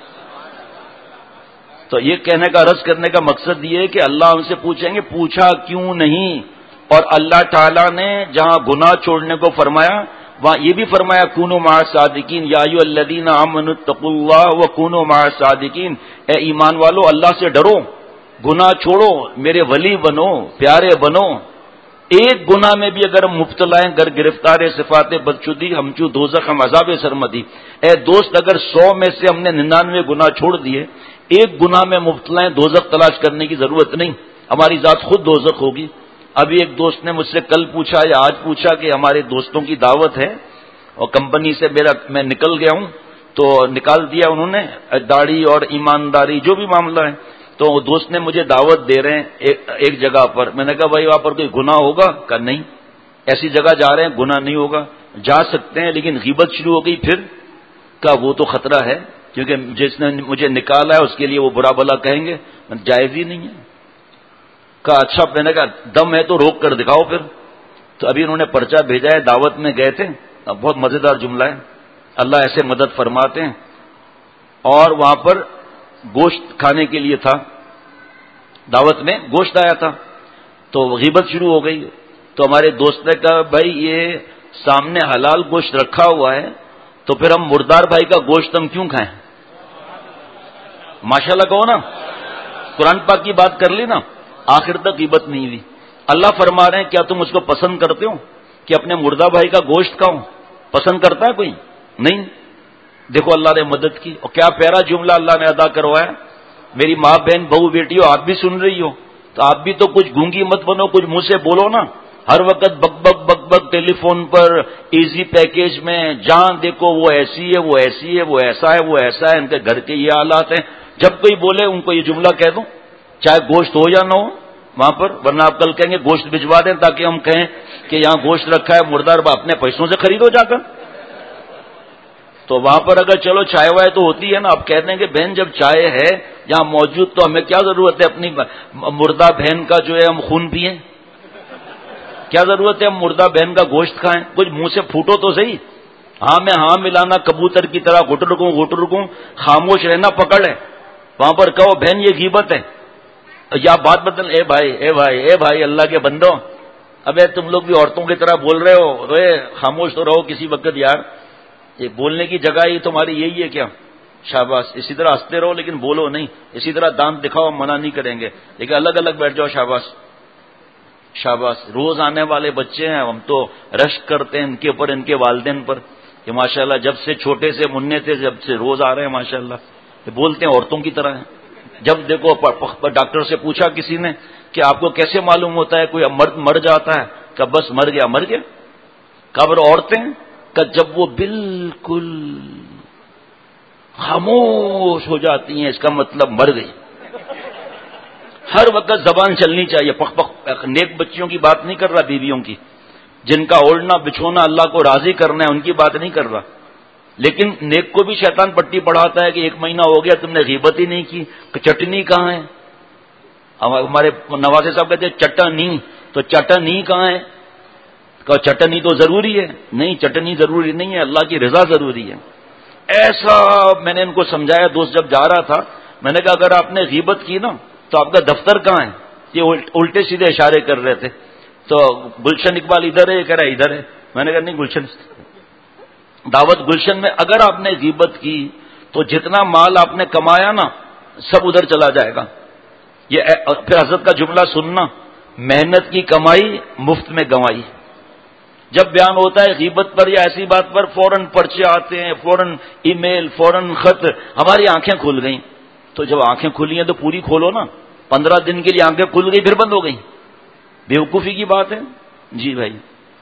تو یہ کہنے کا عرض کرنے کا مقصد یہ ہے کہ اللہ ہم سے پوچھیں گے پوچھا کیوں نہیں، اور اللہ تعالیٰ نے جہاں گناہ چھوڑنے کو فرمایا وہاں یہ بھی فرمایا کونوا مع الصادقین، یا ایھا الذین آمنوا اتقوا اللہ وکونوا مع الصادقین، اے ایمان والو اللہ سے ڈرو، گناہ چھوڑو، میرے ولی بنو، پیارے بنو۔ ایک گناہ میں بھی اگر ہم مبتلا ہیں، گر گرفتار صفات بدشدی ہم چو دوزخ ہم عذاب سرمدی، اے دوست اگر سو میں سے ہم نے ننانوے گناہ چھوڑ دیے، ایک گناہ میں مبتلا ہیں، دوزخ تلاش کرنے کی ضرورت نہیں، ہماری ذات خود دوزخ ہوگی۔ ابھی ایک دوست نے مجھ سے کل پوچھا یا آج پوچھا کہ ہمارے دوستوں کی دعوت ہے اور کمپنی سے میرا میں نکل گیا ہوں، تو نکال دیا انہوں نے، داڑھی اور ایمانداری جو بھی معاملہ ہے، تو دوست نے مجھے دعوت دے رہے ہیں ایک, ایک جگہ پر۔ میں نے کہا بھائی وہاں پر کوئی گناہ ہوگا؟ کہا نہیں، ایسی جگہ جا رہے ہیں گناہ نہیں ہوگا، جا سکتے ہیں لیکن غیبت شروع ہو گئی پھر؟ کہا وہ تو خطرہ ہے، کیونکہ جس نے مجھے نکالا ہے اس کے لیے وہ برا بلا کہیں گے، جائز ہی نہیں ہے۔ کہا اچھا، میں نے کہا دم ہے تو روک کر دکھاؤ پھر۔ تو ابھی انہوں نے پرچہ بھیجا ہے، دعوت میں گئے تھے، بہت مزیدار جملہ ہے، اللہ ایسے مدد فرماتے ہیں، اور وہاں پر گوشت کھانے کے لیے تھا، دعوت میں گوشت آیا تھا، تو غیبت شروع ہو گئی۔ تو ہمارے دوست نے کہا بھائی یہ سامنے حلال گوشت رکھا ہوا ہے تو پھر ہم مردار بھائی کا گوشت ہم کیوں کھائیں؟ ماشاءاللہ کہو نا، قرآن پاک کی بات کر لی نا، آخر تک غیبت نہیں ہوئی۔ اللہ فرما رہے ہیں کیا تم اس کو پسند کرتے ہو کہ اپنے مردہ بھائی کا گوشت کھاؤ؟ پسند کرتا ہے کوئی؟ نہیں۔ دیکھو اللہ نے مدد کی، اور کیا پیارا جملہ اللہ نے ادا کروایا. میری ماں بہن بہو بیٹی ہو، آپ بھی سن رہی ہو تو آپ بھی تو کچھ گونگی مت بنو، کچھ منہ سے بولو نا. ہر وقت بک بک بک بک ٹیلی فون پر ایزی پیکیج میں، جان دیکھو وہ ایسی ہے وہ ایسی ہے وہ ایسا ہے وہ ایسا ہے، ان کے گھر کے یہ حالات ہیں. جب کوئی بولے ان کو یہ جملہ کہہ دو، چاہے گوشت ہو یا نہ ہو وہاں پر، ورنہ آپ کل کہیں گے گوشت بھجوا دیں تاکہ ہم کہیں کہ یہاں گوشت رکھا ہے مردار، اپنے پیسوں سے خریدو جا کر. تو وہاں پر اگر چلو چائے وائے تو ہوتی ہے نا، آپ کہتے ہیں کہ بہن جب چائے ہے یہاں موجود تو ہمیں کیا ضرورت ہے اپنی مردہ بہن کا جو ہے ہم خون پیئیں؟ کیا ضرورت ہے ہم مردہ بہن کا گوشت کھائیں؟ کچھ منہ سے پھوٹو تو صحیح. ہاں میں ہاں ملانا کبوتر کی طرح گھٹ رکوں گھٹ رکوں، خاموش رہنا پکڑ ہے. وہاں پر کہو بہن یہ غیبت ہے، یا بات بدل. اے بھائی اے بھائی اے بھائی اللہ کے بندو، ابے تم لوگ بھی عورتوں کی طرح بول رہے ہو، رے خاموش تو رہو کسی وقت یار. یہ بولنے کی جگہ ہی تمہاری یہی ہے کیا؟ شاباش، اسی طرح ہنستے رہو لیکن بولو نہیں، اسی طرح دانت دکھاؤ، ہم منع نہیں کریں گے لیکن الگ الگ بیٹھ جاؤ. شاباش شاباش. روز آنے والے بچے ہیں، ہم تو رشک کرتے ہیں ان کے اوپر، ان کے والدین پر کہ ماشاءاللہ جب سے چھوٹے سے منع تھے جب سے روز آ رہے ہیں ماشاءاللہ. یہ بولتے ہیں عورتوں کی طرح ہیں. جب دیکھو ڈاکٹر سے پوچھا کسی نے کہ آپ کو کیسے معلوم ہوتا ہے کوئی مرد مر جاتا ہے؟ کہ بس مر گیا مر گیا. قبر عورتیں کہ جب وہ بالکل خاموش ہو جاتی ہیں اس کا مطلب مر گئی. ہر وقت زبان چلنی چاہیے پخ پخ. نیک بچیوں کی بات نہیں کر رہا، بیویوں کی جن کا اوڑھنا بچھونا اللہ کو راضی کرنا ہے ان کی بات نہیں کر رہا. لیکن نیک کو بھی شیطان پٹی پڑھاتا ہے کہ ایک مہینہ ہو گیا تم نے غیبت ہی نہیں کی، چٹنی کہاں ہے؟ ہمارے نوازے صاحب کہتے ہیں چٹنی، تو چٹنی کہاں ہے؟ کہ چٹنی تو ضروری ہے. نہیں چٹنی ضروری نہیں ہے، اللہ کی رضا ضروری ہے. ایسا میں نے ان کو سمجھایا. دوست جب جا رہا تھا میں نے کہا اگر آپ نے غیبت کی نا تو آپ کا دفتر کہاں ہے؟ یہ الٹے سیدھے اشارے کر رہے تھے. تو گلشن اقبال ادھر ہے، کہہ رہا ہے ادھر ہے. میں نے کہا نہیں گلشن دعوت گلشن میں اگر آپ نے غیبت کی تو جتنا مال آپ نے کمایا نا سب ادھر چلا جائے گا. یہ پھر حضرت کا جملہ سننا، محنت کی کمائی مفت میں گنوائی. جب بیان ہوتا ہے غیبت پر یا ایسی بات پر فوراً پرچے آتے ہیں، فوراً ای میل، فوراً خط. ہماری آنکھیں کھل گئیں. تو جب آنکھیں کھلی ہیں تو پوری کھولو نا. پندرہ دن کے لیے آنکھیں کھل گئی پھر بند ہو گئی، بیوقوفی کی بات ہے. جی بھائی.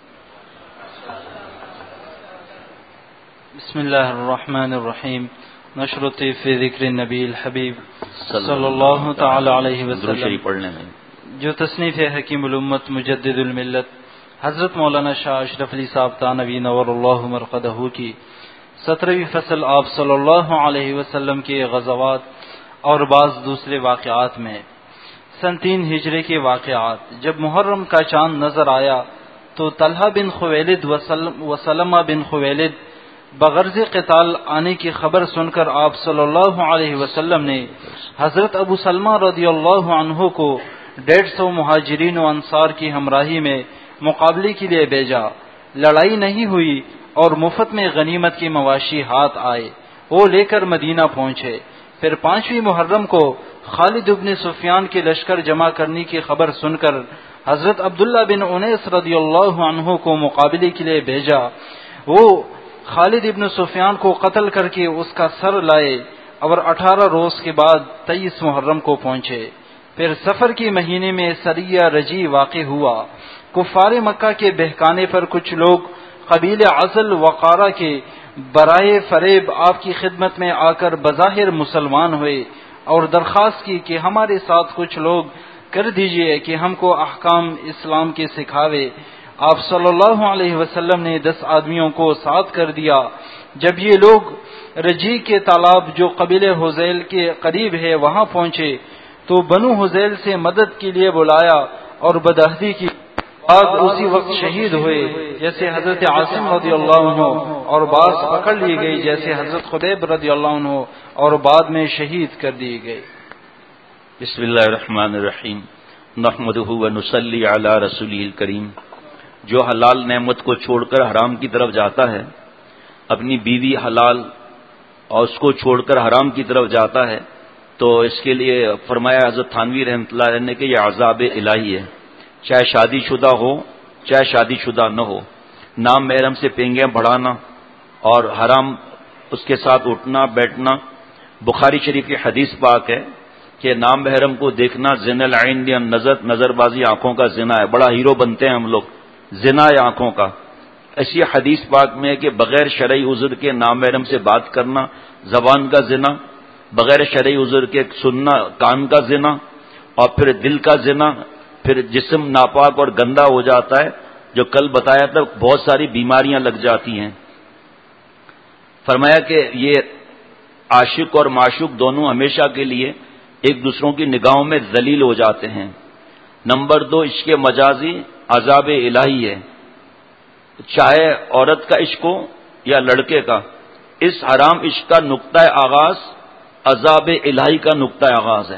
بسم اللہ الرحمن الرحیم. نشرتی فی ذکر النبی الحبیب صلی اللہ تعالی علیہ وسلم.
پڑھنے میں
جو تصنیف حکیم الامت مجدد الملت حضرت مولانا شاہ اشرف علی صاحب تانوی نور اللہ مرقدہ کی سترہویں فصل آپ صلی اللہ علیہ وسلم کے غزوات اور بعض دوسرے واقعات میں. سن تین ہجری کے واقعات. جب محرم کا چاند نظر آیا تو طلحہ بن خویلد و سلمہ بن خویلد بغرض قتال آنے کی خبر سن کر آپ صلی اللہ علیہ وسلم نے حضرت ابو سلمہ رضی اللہ عنہ کو ڈیڑھ سو مہاجرین و انصار کی ہمراہی میں مقابلے کے لیے بھیجا. لڑائی نہیں ہوئی اور مفت میں غنیمت کی مواشی ہاتھ آئے. وہ لے کر مدینہ پہنچے. پھر پانچویں محرم کو خالد بن سفیان کے لشکر جمع کرنے کی خبر سن کر حضرت عبداللہ بن انیس رضی اللہ عنہ کو مقابلے کے لیے بھیجا. وہ خالد ابن سفیان کو قتل کر کے اس کا سر لائے اور اٹھارہ روز کے بعد تیئیس محرم کو پہنچے. پھر سفر کے مہینے میں سریہ رجی واقع ہوا. کفار مکہ کے بہکانے پر کچھ لوگ قبیل عزل وقارہ کے برائے فریب آپ کی خدمت میں آ کر بظاہر مسلمان ہوئے اور درخواست کی کہ ہمارے ساتھ کچھ لوگ کر دیجئے کہ ہم کو احکام اسلام کے سکھاوے. آپ صلی اللہ علیہ وسلم نے دس آدمیوں کو ساتھ کر دیا. جب یہ لوگ رجی کے تالاب جو قبیل حذیل کے قریب ہے وہاں پہنچے تو بنو حذیل سے مدد کے لیے بلایا اور بدعہدی کی بعد اسی وقت شہید ہوئے جیسے حضرت عاصم رضی اللہ عنہ، اور بعض پکڑ لی گئی جیسے حضرت خبیب رضی اللہ عنہ اور بعد میں شہید کر دی گئی.
بسم اللہ الرحمن الرحیم. نحمدہ و نصلی علی رسولہ الکریم. جو حلال نعمت کو چھوڑ کر حرام کی طرف جاتا ہے، اپنی بیوی حلال اور اس کو چھوڑ کر حرام کی طرف جاتا ہے، تو اس کے لیے فرمایا حضرت تھانوی رحمۃ اللہ علیہ نے کہ یہ عذاب الہی ہے. چاہے شادی شدہ ہو چاہے شادی شدہ نہ ہو، نام محرم سے پینگیاں بڑھانا اور حرام اس کے ساتھ اٹھنا بیٹھنا. بخاری شریف کی حدیث پاک ہے کہ نامحرم کو دیکھنا زنا العین یا نظر نظر بازی آنکھوں کا زنا ہے. بڑا ہیرو بنتے ہیں ہم لوگ, زنا ہے آنکھوں کا. ایسی حدیث پاک میں ہے کہ بغیر شرعی عذر کے نامحرم سے بات کرنا زبان کا زنا, بغیر شرعی عذر کے سننا کان کا زنا, اور پھر دل کا زنا, پھر جسم ناپاک اور گندا ہو جاتا ہے, جو کل بتایا تھا بہت ساری بیماریاں لگ جاتی ہیں. فرمایا کہ یہ عاشق اور معشوق دونوں ہمیشہ کے لیے ایک دوسروں کی نگاہوں میں ذلیل ہو جاتے ہیں. نمبر دو, عشق مجازی عذاب الہی ہے, چاہے عورت کا عشق ہو یا لڑکے کا. اس حرام عشق کا نقطہ آغاز عذاب الہی کا نقطہ آغاز ہے,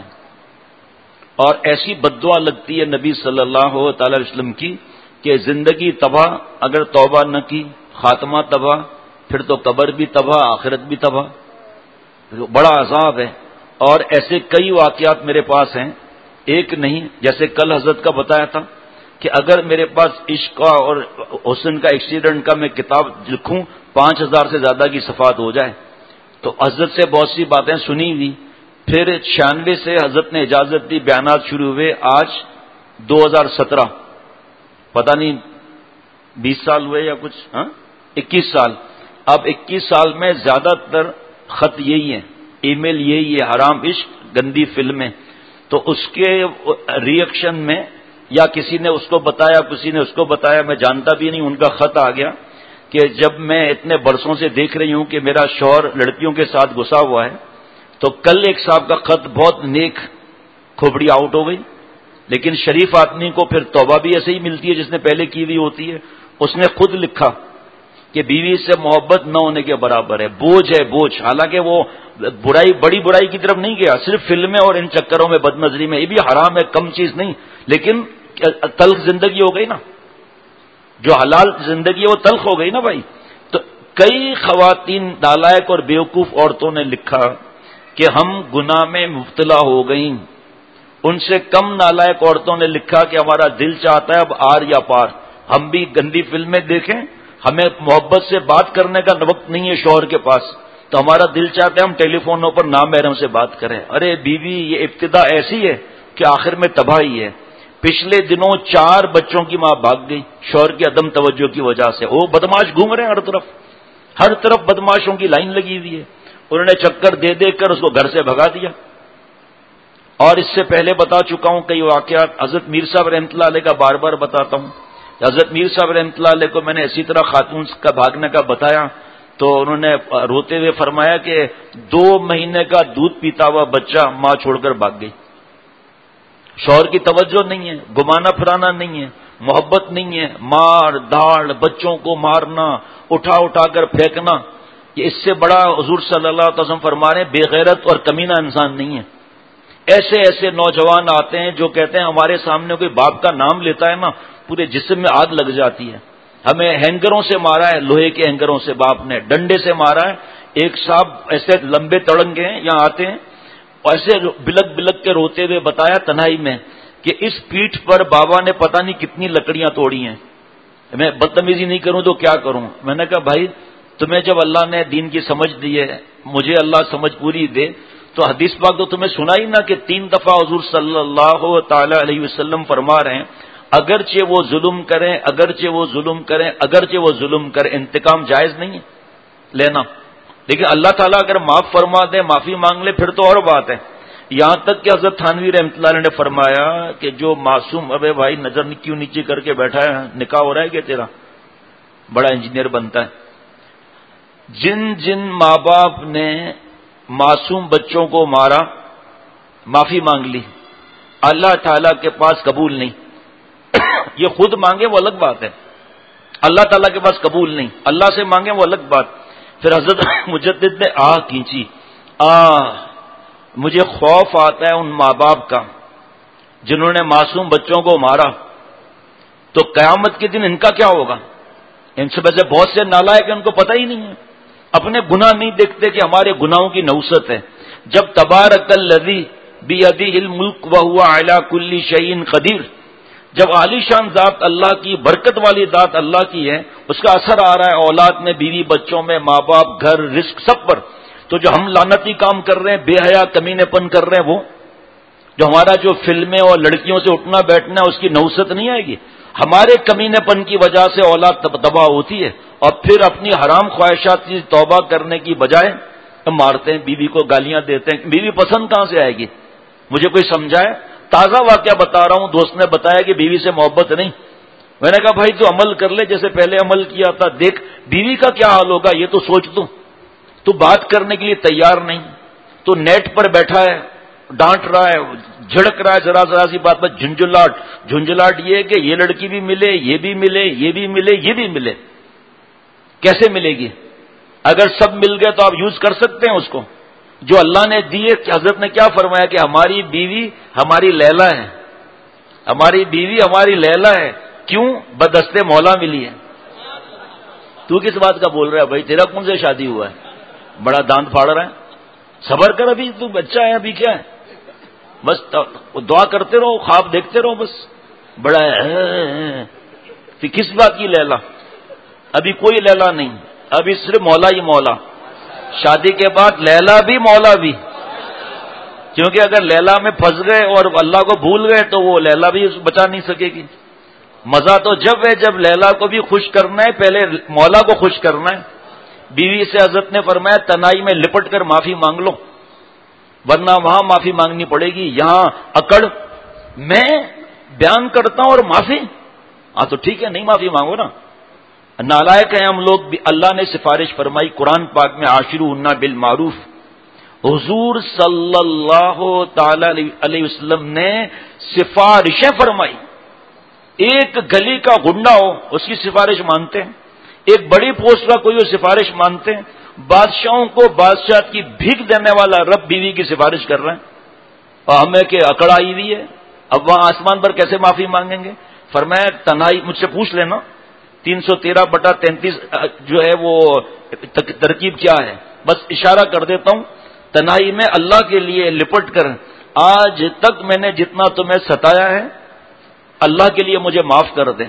اور ایسی بددعا لگتی ہے نبی صلی اللہ تعالی علیہ وسلم کی کہ زندگی تباہ اگر توبہ نہ کی, خاتمہ تباہ, پھر تو قبر بھی تباہ, آخرت بھی تباہ. بڑا عذاب ہے. اور ایسے کئی واقعات میرے پاس ہیں, ایک نہیں. جیسے کل حضرت کا بتایا تھا کہ اگر میرے پاس عشق کا اور حسن کا ایکسیڈنٹ کا میں کتاب لکھوں پانچ ہزار سے زیادہ کی صفحات ہو جائے, تو حضرت سے بہت سی باتیں سنی ہوئی. پھر چھیانوے سے حضرت نے اجازت دی, بیانات شروع ہوئے. آج دو ہزار سترہ, پتہ نہیں بیس سال ہوئے یا کچھ, ہاں اکیس سال. اب اکیس سال میں زیادہ تر خط یہی ہیں, ای میل یہی ہے, حرام عشق, گندی فلمیں. تو اس کے ری ایکشن میں یا کسی نے اس کو بتایا, کسی نے اس کو بتایا, میں جانتا بھی نہیں, ان کا خط آ گیا کہ جب میں اتنے برسوں سے دیکھ رہی ہوں کہ میرا شوہر لڑکیوں کے ساتھ گھسا ہوا ہے, تو کل ایک صاحب کا خط بہت نیک, کھوپڑی آؤٹ ہو گئی. لیکن شریف آدمی کو پھر توبہ بھی ایسے ہی ملتی ہے جس نے پہلے کی ہوئی ہوتی ہے. اس نے خود لکھا کہ بیوی سے محبت نہ ہونے کے برابر ہے, بوجھ ہے بوجھ. حالانکہ وہ برائی, بڑی برائی کی طرف نہیں گیا, صرف فلمیں اور ان چکروں میں, بد نظری میں, یہ بھی حرام ہے, کم چیز نہیں, لیکن تلخ زندگی ہو گئی نا, جو حلال زندگی ہے وہ تلخ ہو گئی نا بھائی. تو کئی خواتین نالائق اور بیوقوف عورتوں نے لکھا کہ ہم گناہ میں مبتلا ہو گئیں. ان سے کم نالائق عورتوں نے لکھا کہ ہمارا دل چاہتا ہے اب آر یا پار, ہم بھی گندی فلمیں دیکھیں, ہمیں محبت سے بات کرنے کا وقت نہیں ہے شوہر کے پاس, تو ہمارا دل چاہتا ہے ہم ٹیلی فونوں پر نامحرم سے بات کریں. ارے بیوی, یہ ابتدا ایسی ہے کہ آخر میں تباہی ہے. پچھلے دنوں چار بچوں کی ماں بھاگ گئی شوہر کی عدم توجہ کی وجہ سے. وہ بدماش گھوم رہے ہیں ہر طرف, ہر طرف بدماشوں کی لائن لگی ہوئی ہے. انہوں نے چکر دے دے کر اس کو گھر سے بھگا دیا. اور اس سے پہلے بتا چکا ہوں کئی واقعات. حضرت میر صاحب رحمۃ اللہ علیہ کا بار بار بتاتا ہوں. حضرت میر صاحب رحمۃ اللہ علیہ کو میں نے اسی طرح خاتون کا بھاگنے کا بتایا, تو انہوں نے روتے ہوئے فرمایا کہ دو مہینے کا دودھ پیتا ہوا بچہ ماں چھوڑ کر بھاگ گئی. شوہر کی توجہ نہیں ہے, گمانا پھرانا نہیں ہے, محبت نہیں ہے, مار داڑ, بچوں کو مارنا, اٹھا اٹھا کر پھینکنا. یہ اس سے بڑا حضور صلی اللہ علیہ وسلم فرما رہے ہیں بے غیرت اور کمینہ انسان نہیں ہے. ایسے ایسے نوجوان آتے ہیں جو کہتے ہیں ہمارے سامنے کوئی باپ کا نام لیتا ہے نا, پورے جسم میں آگ لگ جاتی ہے. ہمیں ہینگروں سے مارا ہے, لوہے کے ہینگروں سے باپ نے, ڈنڈے سے مارا ہے. ایک صاحب ایسے لمبے تڑنگے ہیں, یہاں آتے ہیں, ایسے بلک بلک کے روتے ہوئے بتایا تنہائی میں کہ اس پیٹھ پر بابا نے پتہ نہیں کتنی لکڑیاں توڑی ہیں. میں بدتمیزی نہیں کروں تو کیا کروں. میں نے کہا بھائی تمہیں جب اللہ نے دین کی سمجھ دی ہے, مجھے اللہ سمجھ پوری دے, تو حدیث پاک تو تمہیں سنا ہی نا کہ تین دفعہ حضور صلی اللہ تعالی علیہ وسلم فرما رہے ہیں اگرچہ وہ ظلم کریں, اگرچہ وہ ظلم کریں, اگرچہ وہ ظلم کریں, انتقام جائز نہیں ہے لینا. لیکن اللہ تعالیٰ اگر معاف فرما دے, معافی مانگ لے, پھر تو اور بات ہے. یہاں تک کہ حضرت تھانوی رحمۃ اللہ علیہ نے فرمایا کہ جو معصوم, ابے بھائی نظر کیوں نیچے کر کے بیٹھا ہے, نکاح ہو رہا ہے کہ تیرا, بڑا انجینئر بنتا ہے. جن جن ماں باپ نے معصوم بچوں کو مارا, معافی مانگ لی, اللہ تعالیٰ کے پاس قبول نہیں. یہ خود مانگے وہ الگ بات ہے, اللہ تعالیٰ کے پاس قبول نہیں. اللہ سے مانگے وہ الگ بات. پھر حضرت مجدد نے آہ کھینچی, آہ مجھے خوف آتا ہے ان ماں باپ کا جنہوں نے معصوم بچوں کو مارا, تو قیامت کے دن ان کا کیا ہوگا. ان سے ویسے بہت سے نالائق ہیں, ان کو پتہ ہی نہیں ہے, اپنے گناہ نہیں دیکھتے کہ ہمارے گناہوں کی نوست ہے. جب تبارک الذی بیدہ الملک وہو علی کل شیء قدیر, جب عالی شان ذات اللہ کی، برکت والی ذات اللہ کی ہے، اس کا اثر آ رہا ہے اولاد میں، بیوی بچوں میں، ماں باپ، گھر، رزق، سب پر. تو جو ہم لعنتی کام کر رہے ہیں، بے حیا کمینے پن کر رہے ہیں، وہ جو ہمارا جو فلمیں اور لڑکیوں سے اٹھنا بیٹھنا ہے، اس کی نوست نہیں آئے گی. ہمارے کمینے پن کی وجہ سے اولاد تباہ ہوتی ہے، اور پھر اپنی حرام خواہشات کی توبہ کرنے کی بجائے مارتے ہیں، بیوی کو گالیاں دیتے ہیں. بیوی پسند کہاں سے آئے گی؟ مجھے کوئی سمجھائے. تازہ واقعہ بتا رہا ہوں، دوست نے بتایا کہ بیوی سے محبت نہیں. میں نے کہا بھائی تو عمل کر لے جیسے پہلے عمل کیا تھا، دیکھ بیوی کا کیا حال ہوگا یہ تو سوچ تو. تو بات کرنے کے لیے تیار نہیں، تو نیٹ پر بیٹھا ہے، ڈانٹ رہا ہے، جھڑک رہا ہے، ذرا ذرا سی بات پر جھنجھلاٹ. جھنجھلاٹ یہ کہ یہ لڑکی بھی ملے، یہ بھی ملے، یہ بھی ملے، یہ بھی ملے. کیسے ملے گی؟ اگر سب مل گئے تو آپ یوز کر سکتے ہیں اس کو جو اللہ نے دی ہے. حضرت نے کیا فرمایا کہ ہماری بیوی ہماری لیلا ہے، ہماری بیوی ہماری لیلا ہے. کیوں؟ بدستے مولا ملی ہے. تو کس بات کا بول رہا ہے بھائی؟ تیرا کون سے شادی ہوا ہے؟ بڑا دانت پھاڑ رہا ہے. صبر کر، ابھی تو بچہ ہے، ابھی کیا ہے، بس دعا کرتے رہو، خواب دیکھتے رہو بس. بڑا ہے تو کس بات کی لیلا؟ ابھی کوئی لیلا نہیں، ابھی صرف مولا ہی مولا. شادی کے بعد لیلا بھی مولا بھی، کیونکہ اگر لیلا میں پھنس گئے اور اللہ کو بھول گئے تو وہ لیلا بھی بچا نہیں سکے گی. مزہ تو جب ہے جب لیلا کو بھی خوش کرنا ہے، پہلے مولا کو خوش کرنا ہے. بیوی سے حضرت نے فرمایا تنائی میں لپٹ کر معافی مانگ لو، ورنہ وہاں معافی مانگنی پڑے گی. یہاں اکڑ میں بیان کرتا ہوں اور معافی، ہاں تو ٹھیک ہے نہیں معافی مانگو نا. نالائق ہیں ہم لوگ بھی. اللہ نے سفارش فرمائی قرآن پاک میں عاشروہن بالمعروف. حضور صلی اللہ تعالی علیہ وسلم نے سفارشیں فرمائی. ایک گلی کا گنڈا ہو اس کی سفارش مانتے ہیں، ایک بڑی پوسٹ کا کوئی سفارش مانتے ہیں. بادشاہوں کو بادشاہت کی بھیک دینے والا رب بیوی کی سفارش کر رہے ہیں، اور ہمیں کہ اکڑ آئی ہوئی ہے. اب وہاں آسمان پر کیسے معافی مانگیں گے؟ فرمایا تنہائی، مجھ سے پوچھ لینا تین سو تیرہ بٹا تینتیس جو ہے وہ ترکیب کیا ہے، بس اشارہ کر دیتا ہوں. تنہائی میں اللہ کے لیے لپٹ کر، آج تک میں نے جتنا تمہیں ستایا ہے اللہ کے لیے مجھے معاف کر دے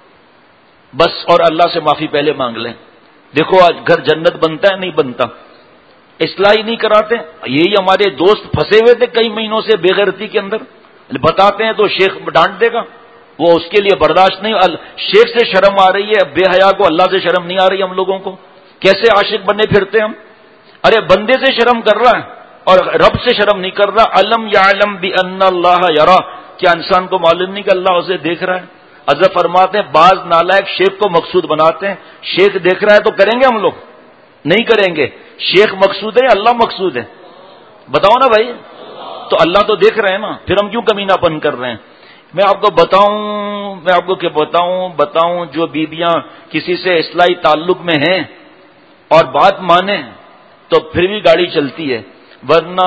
بس، اور اللہ سے معافی پہلے مانگ لیں. دیکھو آج گھر جنت بنتا ہے نہیں بنتا، اصلاح ہی نہیں کراتے. یہی ہمارے دوست پھنسے ہوئے تھے کئی مہینوں سے بے غیرتی کے اندر، بتاتے ہیں تو شیخ ڈانٹ دے گا، وہ اس کے لیے برداشت نہیں. شیخ سے شرم آ رہی ہے، بے حیا کو اللہ سے شرم نہیں آ رہی. ہم لوگوں کو کیسے عاشق بنے پھرتے ہم؟ ارے بندے سے شرم کر رہا ہے اور رب سے شرم نہیں کر رہا. علم یعلم بان اللہ یرا، کیا انسان کو معلوم نہیں کہ اللہ اسے دیکھ رہا ہے؟ حضرت فرماتے ہیں بعض نالائق شیخ کو مقصود بناتے ہیں. شیخ دیکھ رہا ہے تو کریں گے ہم لوگ؟ نہیں کریں گے. شیخ مقصود ہے، اللہ مقصود ہے؟ بتاؤ نا بھائی. تو اللہ تو دیکھ رہے ہیں نا، پھر ہم کیوں کمینہ پن کر رہے ہیں؟ میں آپ کو بتاؤں میں آپ کو کیا بتاؤں بتاؤں جو بیویاں کسی سے اصلاحی تعلق میں ہیں اور بات مانیں تو پھر بھی گاڑی چلتی ہے، ورنہ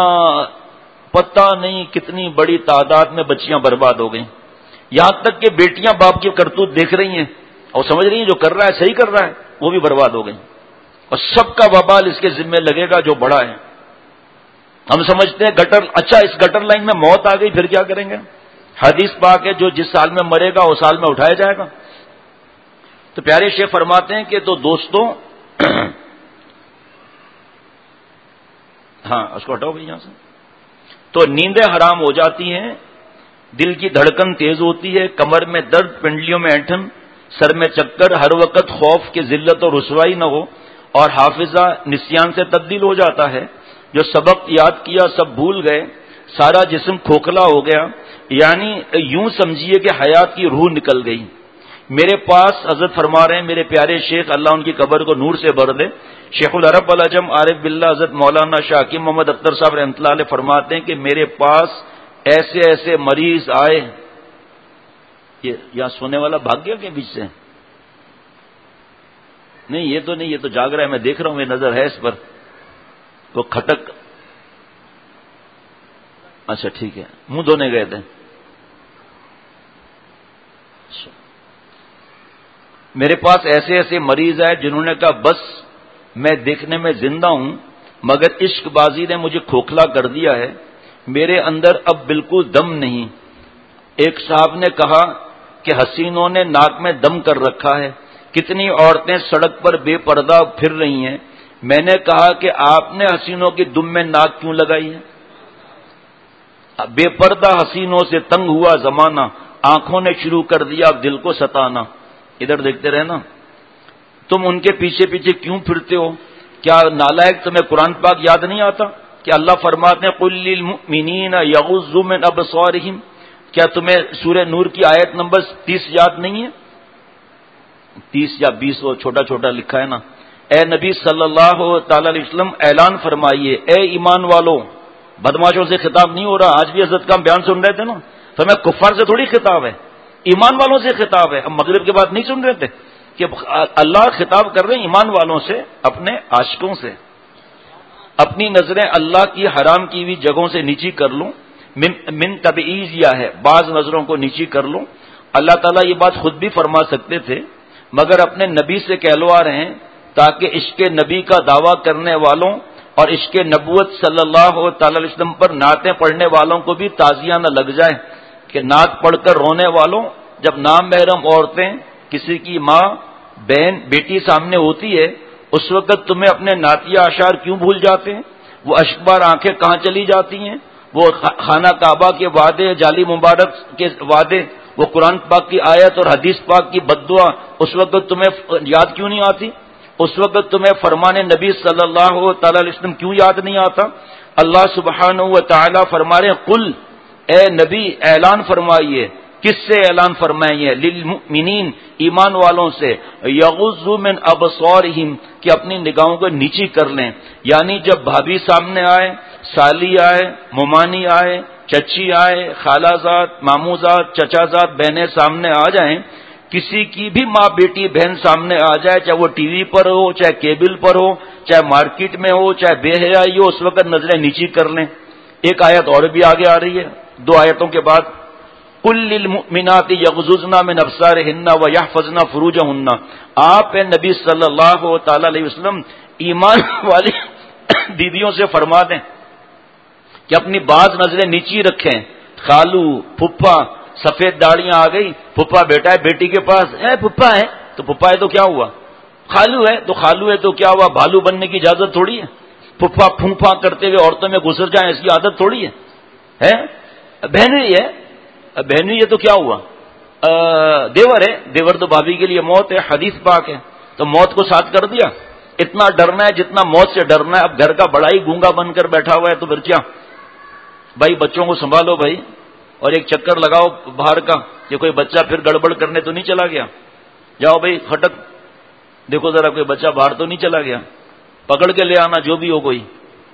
پتہ نہیں کتنی بڑی تعداد میں بچیاں برباد ہو گئیں. یہاں تک کہ بیٹیاں باپ کی کرتوت دیکھ رہی ہیں اور سمجھ رہی ہیں جو کر رہا ہے صحیح کر رہا ہے، وہ بھی برباد ہو گئیں. اور سب کا وبال اس کے ذمہ لگے گا جو بڑا ہے. ہم سمجھتے ہیں گٹر، اچھا اس گٹر لائن میں موت آ گئی پھر کیا کریں گے؟ حدیث پاک ہے جو جس سال میں مرے گا اس سال میں اٹھایا جائے گا. تو پیارے شیخ فرماتے ہیں کہ تو دوستوں ہاں اس کو ہٹاؤ بھائی یہاں سے. تو نیندیں حرام ہو جاتی ہیں، دل کی دھڑکن تیز ہوتی ہے، کمر میں درد، پنڈلیوں میں اینٹھن، سر میں چکر، ہر وقت خوف کہ ذلت اور رسوائی نہ ہو، اور حافظہ نسیان سے تبدیل ہو جاتا ہے. جو سبق یاد کیا سب بھول گئے، سارا جسم کھوکھلا ہو گیا، یعنی یوں سمجھیے کہ حیات کی روح نکل گئی. میرے پاس حضرت فرما رہے ہیں میرے پیارے شیخ، اللہ ان کی قبر کو نور سے بھر دے، شیخ العرب العجم عارف باللہ حضرت مولانا شاہ حکیم محمد اختر صاحب رحمۃ اللہ علیہ فرماتے ہیں کہ میرے پاس ایسے ایسے مریض آئے. یہ یہاں سونے والا بھاگ گیا کے بیچ سے؟ نہیں یہ تو نہیں، یہ تو جاگ رہا ہے، میں دیکھ رہا ہوں، یہ نظر ہے اس پر. وہ کھٹک، اچھا ٹھیک ہے، منہ دھونے گئے تھے. میرے پاس ایسے ایسے مریض آئے جنہوں نے کہا بس میں دیکھنے میں زندہ ہوں مگر عشق بازی نے مجھے کھوکھلا کر دیا ہے، میرے اندر اب بالکل دم نہیں. ایک صاحب نے کہا کہ حسینوں نے ناک میں دم کر رکھا ہے، کتنی عورتیں سڑک پر بے پردہ پھر رہی ہیں۔ میں نے کہا کہ آپ نے حسینوں کی دم میں ناک کیوں لگائی ہے؟ بے پردہ حسینوں سے تنگ ہوا زمانہ، آنکھوں نے شروع کر دیا اب دل کو ستانا۔ ادھر دیکھتے رہنا، تم ان کے پیچھے پیچھے کیوں پھرتے ہو؟ کیا نالائق تمہیں قرآن پاک یاد نہیں آتا کہ اللہ فرماتے ہیں قل للمؤمنین یغضوا من ابصارہم؟ کیا تمہیں سورہ نور کی آیت نمبر تیس یاد نہیں ہے؟ تیس یا بیس وہ چھوٹا چھوٹا لکھا ہے نا۔ اے نبی صلی اللہ تعالی علیہ وسلم اعلان فرمائیے، اے ایمان والو، بدماشوں سے خطاب نہیں ہو رہا۔ آج بھی حضرت کا ہم بیان سن رہے تھے نا، فرمایا کفار سے تھوڑی خطاب ہے، ایمان والوں سے خطاب ہے۔ ہم مغرب کے بعد نہیں سن رہے تھے کہ اللہ خطاب کر رہے ہیں ایمان والوں سے، اپنے عاشقوں سے۔ اپنی نظریں اللہ کی حرام کی ہوئی جگہوں سے نیچی کر لوں، من, من تبعیض یا ہے، بعض نظروں کو نیچی کر لوں۔ اللہ تعالیٰ یہ بات خود بھی فرما سکتے تھے، مگر اپنے نبی سے کہلوا رہے ہیں تاکہ عشق نبی کا دعویٰ کرنے والوں اور عشق نبوت صلی اللہ تعالی علیہ وسلم پر نعتیں پڑھنے والوں کو بھی تازیہ نہ لگ جائے کہ نعت پڑھ کر رونے والوں، جب نام محرم عورتیں، کسی کی ماں، بہن، بیٹی سامنے ہوتی ہے، اس وقت تمہیں اپنے نعتیہ اشعار کیوں بھول جاتے ہیں؟ وہ اشکبار آنکھیں کہاں چلی جاتی ہیں؟ وہ خانہ کعبہ کے وعدے، جعلی مبارک کے وعدے، وہ قرآن پاک کی آیت اور حدیث پاک کی بددعا اس وقت تمہیں یاد کیوں نہیں آتی؟ اس وقت تمہیں فرمان نبی صلی اللہ تعالی علیہ وسلم کیوں یاد نہیں آتا؟ اللہ سبحانہ و تعالی فرما رہے ہیں قل، اے نبی اعلان فرمائیے۔ کس سے اعلان فرمائیے؟ للمؤمنین، ایمان والوں سے، یغضوا من ابصارہم، کہ اپنی نگاہوں کو نیچی کر لیں۔ یعنی جب بھابھی سامنے آئے، سالی آئے، ممانی آئے، چچی آئے، خالہ زاد، ماموں زاد، چچا زاد، بہنیں سامنے آ جائیں، کسی کی بھی ماں بیٹی بہن سامنے آ جائے، چاہے وہ ٹی وی پر ہو، چاہے کیبل پر ہو، چاہے مارکیٹ میں ہو، چاہے بے حیائی ہو، اس وقت نظریں نیچی کر لیں۔ ایک آیت اور بھی آگے آ رہی ہے، دو آیتوں کے بعد، قل للمؤمنات یغضضن من ابصارہن ویحفظن فروجہن۔ آپ اے نبی صلی اللہ تعالی علیہ وسلم ایمان والی بیویوں سے فرما دیں کہ اپنی بعض نظریں نیچی رکھیں۔ خالو، پھپھا، سفید داڑیاں آ گئی، پھپھا بیٹا ہے بیٹی کے پاس، اے پھپھا ہے تو پھپھا ہے تو کیا ہوا؟ خالو ہے تو خالو ہے تو کیا ہوا؟ بھالو بننے کی اجازت تھوڑی ہے۔ پھپھا پھوں پھاں کرتے ہوئے عورتوں میں گھسر جائیں، اس کی عادت تھوڑی ہے۔ ہے بہنوئی ہے، بہنوئی ہے تو کیا ہوا؟ دیور ہے، دیور تو بھابھی کے لیے موت ہے، حدیث پاک ہے، تو موت کو ساتھ کر دیا۔ اتنا ڈرنا ہے جتنا موت سے ڈرنا ہے۔ اب گھر کا بڑا ہی گونگا بن کر بیٹھا ہوا ہے تو پھر کیا؟ بھائی بچوں کو سنبھالو بھائی، اور ایک چکر لگاؤ باہر کا کہ کوئی بچہ پھر گڑبڑ کرنے تو نہیں چلا گیا۔ جاؤ بھائی کھٹک دیکھو ذرا کوئی بچہ باہر تو نہیں چلا گیا، پکڑ کے لے آنا، جو بھی ہو کوئی،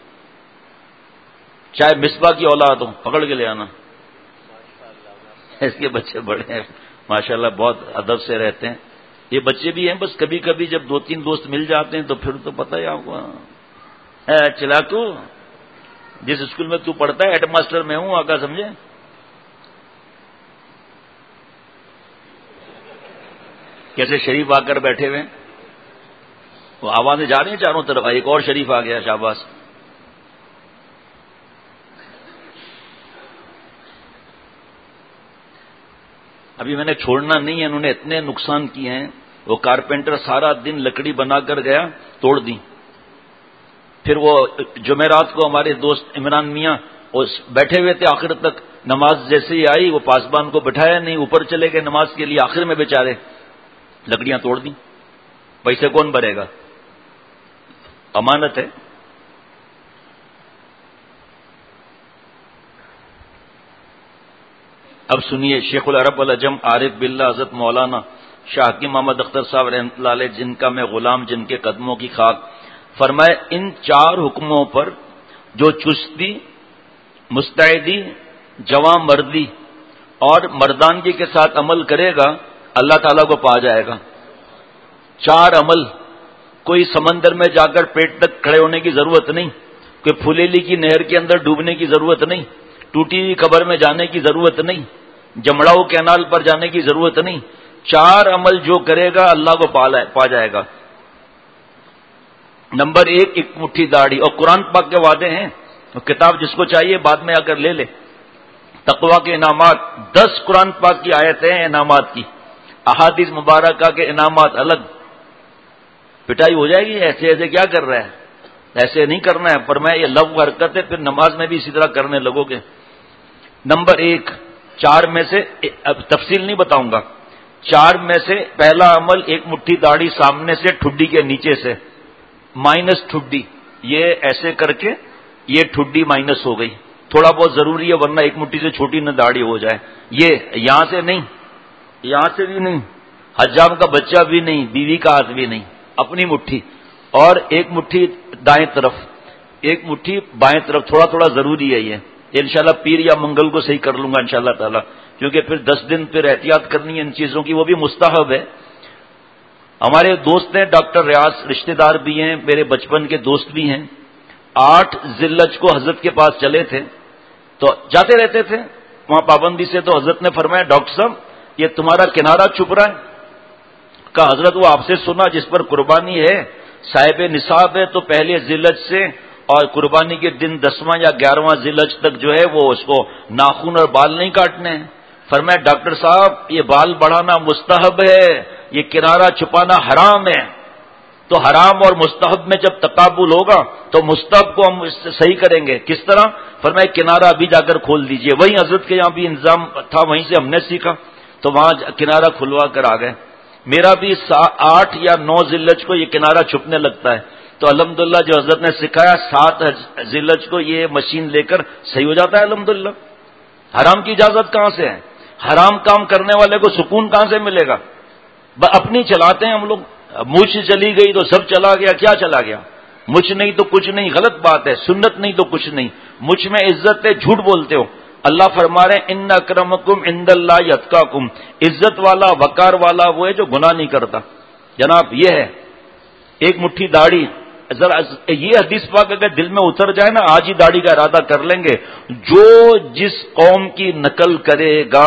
چاہے مصباح کی اولاد ہو، پکڑ کے لے آنا۔ اس کے بچے بڑے ہیں ماشاءاللہ، بہت ادب سے رہتے ہیں۔ یہ بچے بھی ہیں، بس کبھی کبھی جب دو تین دوست مل جاتے ہیں تو پھر تو پتہ ہی آپ کو، چلاکو جس اسکول میں تو پڑھتا ہے ہیڈ ماسٹر میں ہوں، آقا سمجھے؟ کیسے شریف آ کر بیٹھے ہوئے، وہ آوازیں جا رہی ہیں چاروں طرف، ایک اور شریف آ گیا، شاباش۔ ابھی میں نے چھوڑنا نہیں ہے، انہوں نے اتنے نقصان کیے ہیں۔ وہ کارپینٹر سارا دن لکڑی بنا کر گیا، توڑ دی۔ پھر وہ جمعرات کو ہمارے دوست عمران میاں بیٹھے ہوئے تھے آخر تک، نماز جیسے ہی آئی وہ پاسبان کو بٹھایا نہیں، اوپر چلے گئے نماز کے لیے، آخر میں بیچارے لکڑیاں توڑ دیں۔ پیسے کون بھرے گا؟ امانت ہے۔ اب سنیے شیخ العرب والعجم عارف باللہ حضرت مولانا شاہ حکیم محمد اختر صاحب رحمۃ اللہ علیہ، جن کا میں غلام، جن کے قدموں کی خاک، فرمائے ان چار حکموں پر جو چستی، مستعدی، جواں مردی اور مردانگی کے ساتھ عمل کرے گا اللہ تعالیٰ کو پا جائے گا۔ چار عمل، کوئی سمندر میں جا کر پیٹ تک کھڑے ہونے کی ضرورت نہیں، کوئی پھولیلی کی نہر کے اندر ڈوبنے کی ضرورت نہیں، ٹوٹی ہوئی قبر میں جانے کی ضرورت نہیں، جمڑاؤ کینال پر جانے کی ضرورت نہیں۔ چار عمل جو کرے گا اللہ کو پا جائے گا۔ نمبر ایک، ایک مٹھی داڑھی، اور قرآن پاک کے وعدے ہیں، تو کتاب جس کو چاہیے بعد میں آ کر لے لے۔ تقوی کے انعامات دس قرآن پاک کی آیتیں ہیں انعامات کی، احادیث مبارکہ کے انعامات الگ. پٹائی ہو جائے گی، ایسے ایسے کیا کر رہا ہے، ایسے نہیں کرنا ہے. فرمایا یہ لغو حرکت ہے، پھر نماز میں بھی اسی طرح کرنے لگو گے. نمبر ایک، چار میں سے اب تفصیل نہیں بتاؤں گا، چار میں سے پہلا عمل ایک مٹھی داڑھی سامنے سے ٹھڈی کے نیچے سے مائنس ٹھڈی، یہ ایسے کر کے یہ ٹھڈی مائنس ہو گئی. تھوڑا بہت ضروری ہے ورنہ ایک مٹھی سے چھوٹی نہ داڑھی ہو جائے. یہ یہاں سے نہیں، یہاں سے بھی نہیں، حجام کا بچہ بھی نہیں، بیوی کا ہاتھ بھی نہیں، اپنی مٹھی. اور ایک مٹھی دائیں طرف، ایک مٹھی بائیں طرف، تھوڑا تھوڑا ضروری ہے. یہ انشاءاللہ پیر یا منگل کو صحیح کر لوں گا انشاءاللہ تعالی، کیونکہ پھر دس دن پھر احتیاط کرنی ہے ان چیزوں کی، وہ بھی مستحب ہے. ہمارے دوست ہیں ڈاکٹر ریاض، رشتہ دار بھی ہیں، میرے بچپن کے دوست بھی ہیں. آٹھ ذی الحجہ کو حضرت کے پاس چلے تھے تو جاتے رہتے تھے وہاں پابندی سے. تو حضرت نے فرمایا ڈاکٹر صاحب یہ تمہارا کنارہ چھپ رہا ہے. کہا حضرت وہ آپ سے سنا جس پر قربانی ہے صاحب نصاب ہے تو پہلے ذی الحجہ سے اور قربانی کے دن دسواں یا گیارہواں ذی الحجہ تک جو ہے وہ اس کو ناخن اور بال نہیں کاٹنے ہیں. فرمایا ڈاکٹر صاحب یہ بال بڑھانا مستحب ہے، یہ کنارہ چھپانا حرام ہے. تو حرام اور مستحب میں جب تقابل ہوگا تو مستحب کو ہم اس سے صحیح کریں گے. کس طرح؟ فرمایا کنارہ ابھی جا کر کھول دیجئے. وہی حضرت کے یہاں بھی انتظام تھا، وہیں سے ہم نے سیکھا تو وہاں کنارہ کھلوا کر آ گئے. میرا بھی آٹھ یا نو ذی الحجہ کو یہ کنارہ چھپنے لگتا ہے تو الحمدللہ جو حضرت نے سکھایا سات ذی الحجہ کو یہ مشین لے کر صحیح ہو جاتا ہے الحمدللہ. حرام کی اجازت کہاں سے ہے؟ حرام کام کرنے والے کو سکون کہاں سے ملے گا؟ اپنی چلاتے ہیں ہم لوگ. مجھ چلی گئی تو سب چلا گیا. کیا چلا گیا؟ مجھ نہیں تو کچھ نہیں، غلط بات ہے. سنت نہیں تو کچھ نہیں. مجھ میں عزت ہے، جھوٹ بولتے ہو. اللہ فرما رہے ہیں ان اکرمکم عند اللہ یتقاکم، عزت والا وقار والا وہ ہے جو گناہ نہیں کرتا. جناب یہ ہے ایک مٹھی داڑھی. ذرا یہ حدیث پاک اگر دل میں اتر جائے نا آج ہی داڑھی کا ارادہ کر لیں گے. جو جس قوم کی نقل کرے گا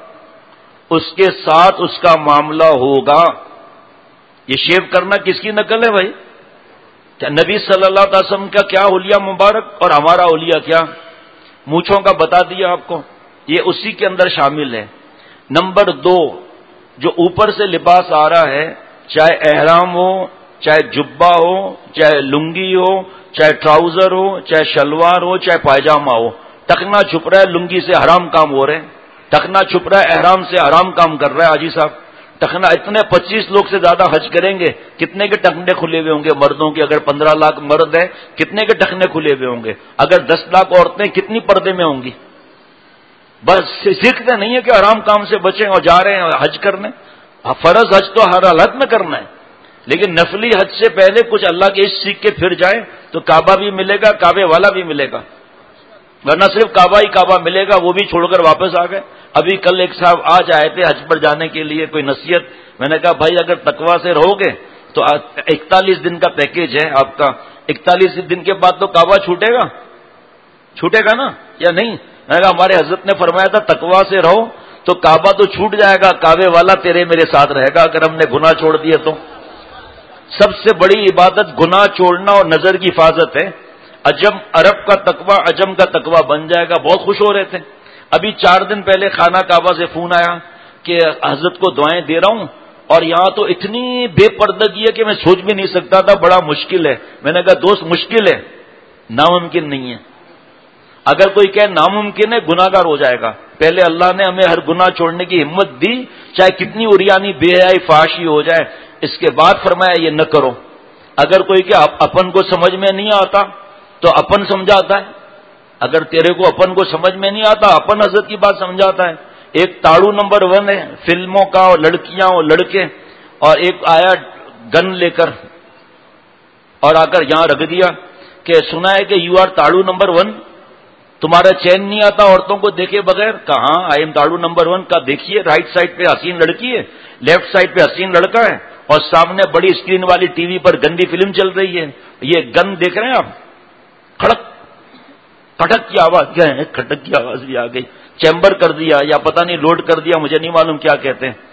اس کے ساتھ اس کا معاملہ ہوگا. یہ شیو کرنا کس کی نقل ہے بھائی؟ کیا نبی صلی اللہ علیہ وسلم کا کیا حلیہ مبارک اور ہمارا حلیہ کیا؟ مونچھوں کا بتا دیا آپ کو، یہ اسی کے اندر شامل ہے. نمبر دو، جو اوپر سے لباس آ رہا ہے چاہے احرام ہو، چاہے جبہ ہو، چاہے لنگی ہو، چاہے ٹراؤزر ہو، چاہے شلوار ہو، چاہے پائجامہ ہو، ٹکنا چھپ رہا ہے لنگی سے حرام کام ہو رہے ہیں، ٹکنا چھپ رہا ہے احرام سے حرام کام کر رہا ہے. حاجی صاحب ٹکنا اتنے پچیس لوگ سے زیادہ حج کریں گے، کتنے کے ٹکنے کھلے ہوئے ہوں گے مردوں کے؟ اگر پندرہ لاکھ مرد ہیں کتنے کے ٹکنے کھلے ہوئے ہوں گے؟ اگر دس لاکھ عورتیں کتنی پردے میں ہوں گی؟ بس سیکھتے نہیں ہے کہ حرام کام سے بچیں اور جا رہے ہیں حج کرنے. فرض حج تو ہر حالت میں کرنا ہے، لیکن نفلی حج سے پہلے کچھ اللہ کے اس سیکھ کے پھر جائیں تو کعبہ بھی ملے گا، کعبے والا بھی ملے گا. ورنہ صرف کعبہ ہی کعبہ ملے گا، وہ بھی چھوڑ کر واپس آ گئے. ابھی کل ایک صاحب آج آئے تھے حج پر جانے کے لیے، کوئی نصیحت. میں نے کہا بھائی اگر تقویٰ سے رہو گے تو اکتالیس دن کا پیکیج ہے آپ کا، اکتالیس دن کے بعد تو کعبہ چھوٹے گا، چھوٹے گا نا یا نہیں؟ میں نے کہا ہمارے حضرت نے فرمایا تھا تقویٰ سے رہو تو کعبہ تو چھوٹ جائے گا، کعبے والا تیرے میرے ساتھ رہے گا اگر ہم نے گناہ چھوڑ دیے تو. سب سے بڑی عبادت گناہ چھوڑنا اور نظر کی حفاظت ہے. عجم عرب کا تقویٰ عجم کا تقویٰ بن جائے گا. بہت خوش ہو رہے تھے. ابھی چار دن پہلے خانہ کعبہ سے فون آیا کہ حضرت کو دعائیں دے رہا ہوں اور یہاں تو اتنی بے پردگی ہے کہ میں سوچ بھی نہیں سکتا تھا، بڑا مشکل ہے. میں نے کہا دوست مشکل ہے، ناممکن نہیں ہے. اگر کوئی کہ ناممکن ہے گناہگار ہو جائے گا. پہلے اللہ نے ہمیں ہر گناہ چھوڑنے کی ہمت دی چاہے کتنی اریانی بے حیائی فحاشی ہو جائے. اس کے بعد فرمایا یہ نہ کرو. اگر کوئی کہ اپن کو سمجھ میں نہیں آتا تو اپن سمجھاتا ہے. اگر تیرے کو اپن کو سمجھ میں نہیں آتا اپن حضرت کی بات سمجھاتا ہے. ایک تاڑو نمبر ون ہے فلموں کا اور لڑکیاں اور لڑکے، اور ایک آیا گن لے کر اور آ کر یہاں رکھ دیا کہ سنا ہے کہ یو آر تاڑو نمبر ون، تمہارا چین نہیں آتا عورتوں کو دیکھے بغیر. کہاں آئی ایم تاڑو نمبر ون. کا دیکھیے رائٹ سائڈ پہ حسین لڑکی ہے، لیفٹ سائڈ پہ حسین لڑکا ہے اور سامنے بڑی اسکرین والی ٹی وی پر گندی فلم چل رہی ہے. یہ گن دیکھ رہے ہیں آپ؟ کھڑک کھٹک کی آواز کیا ہے؟ کھٹک کی آواز بھی آ گئی. چیمبر کر دیا یا پتہ نہیں لوڈ کر دیا، مجھے نہیں معلوم کیا کہتے ہیں.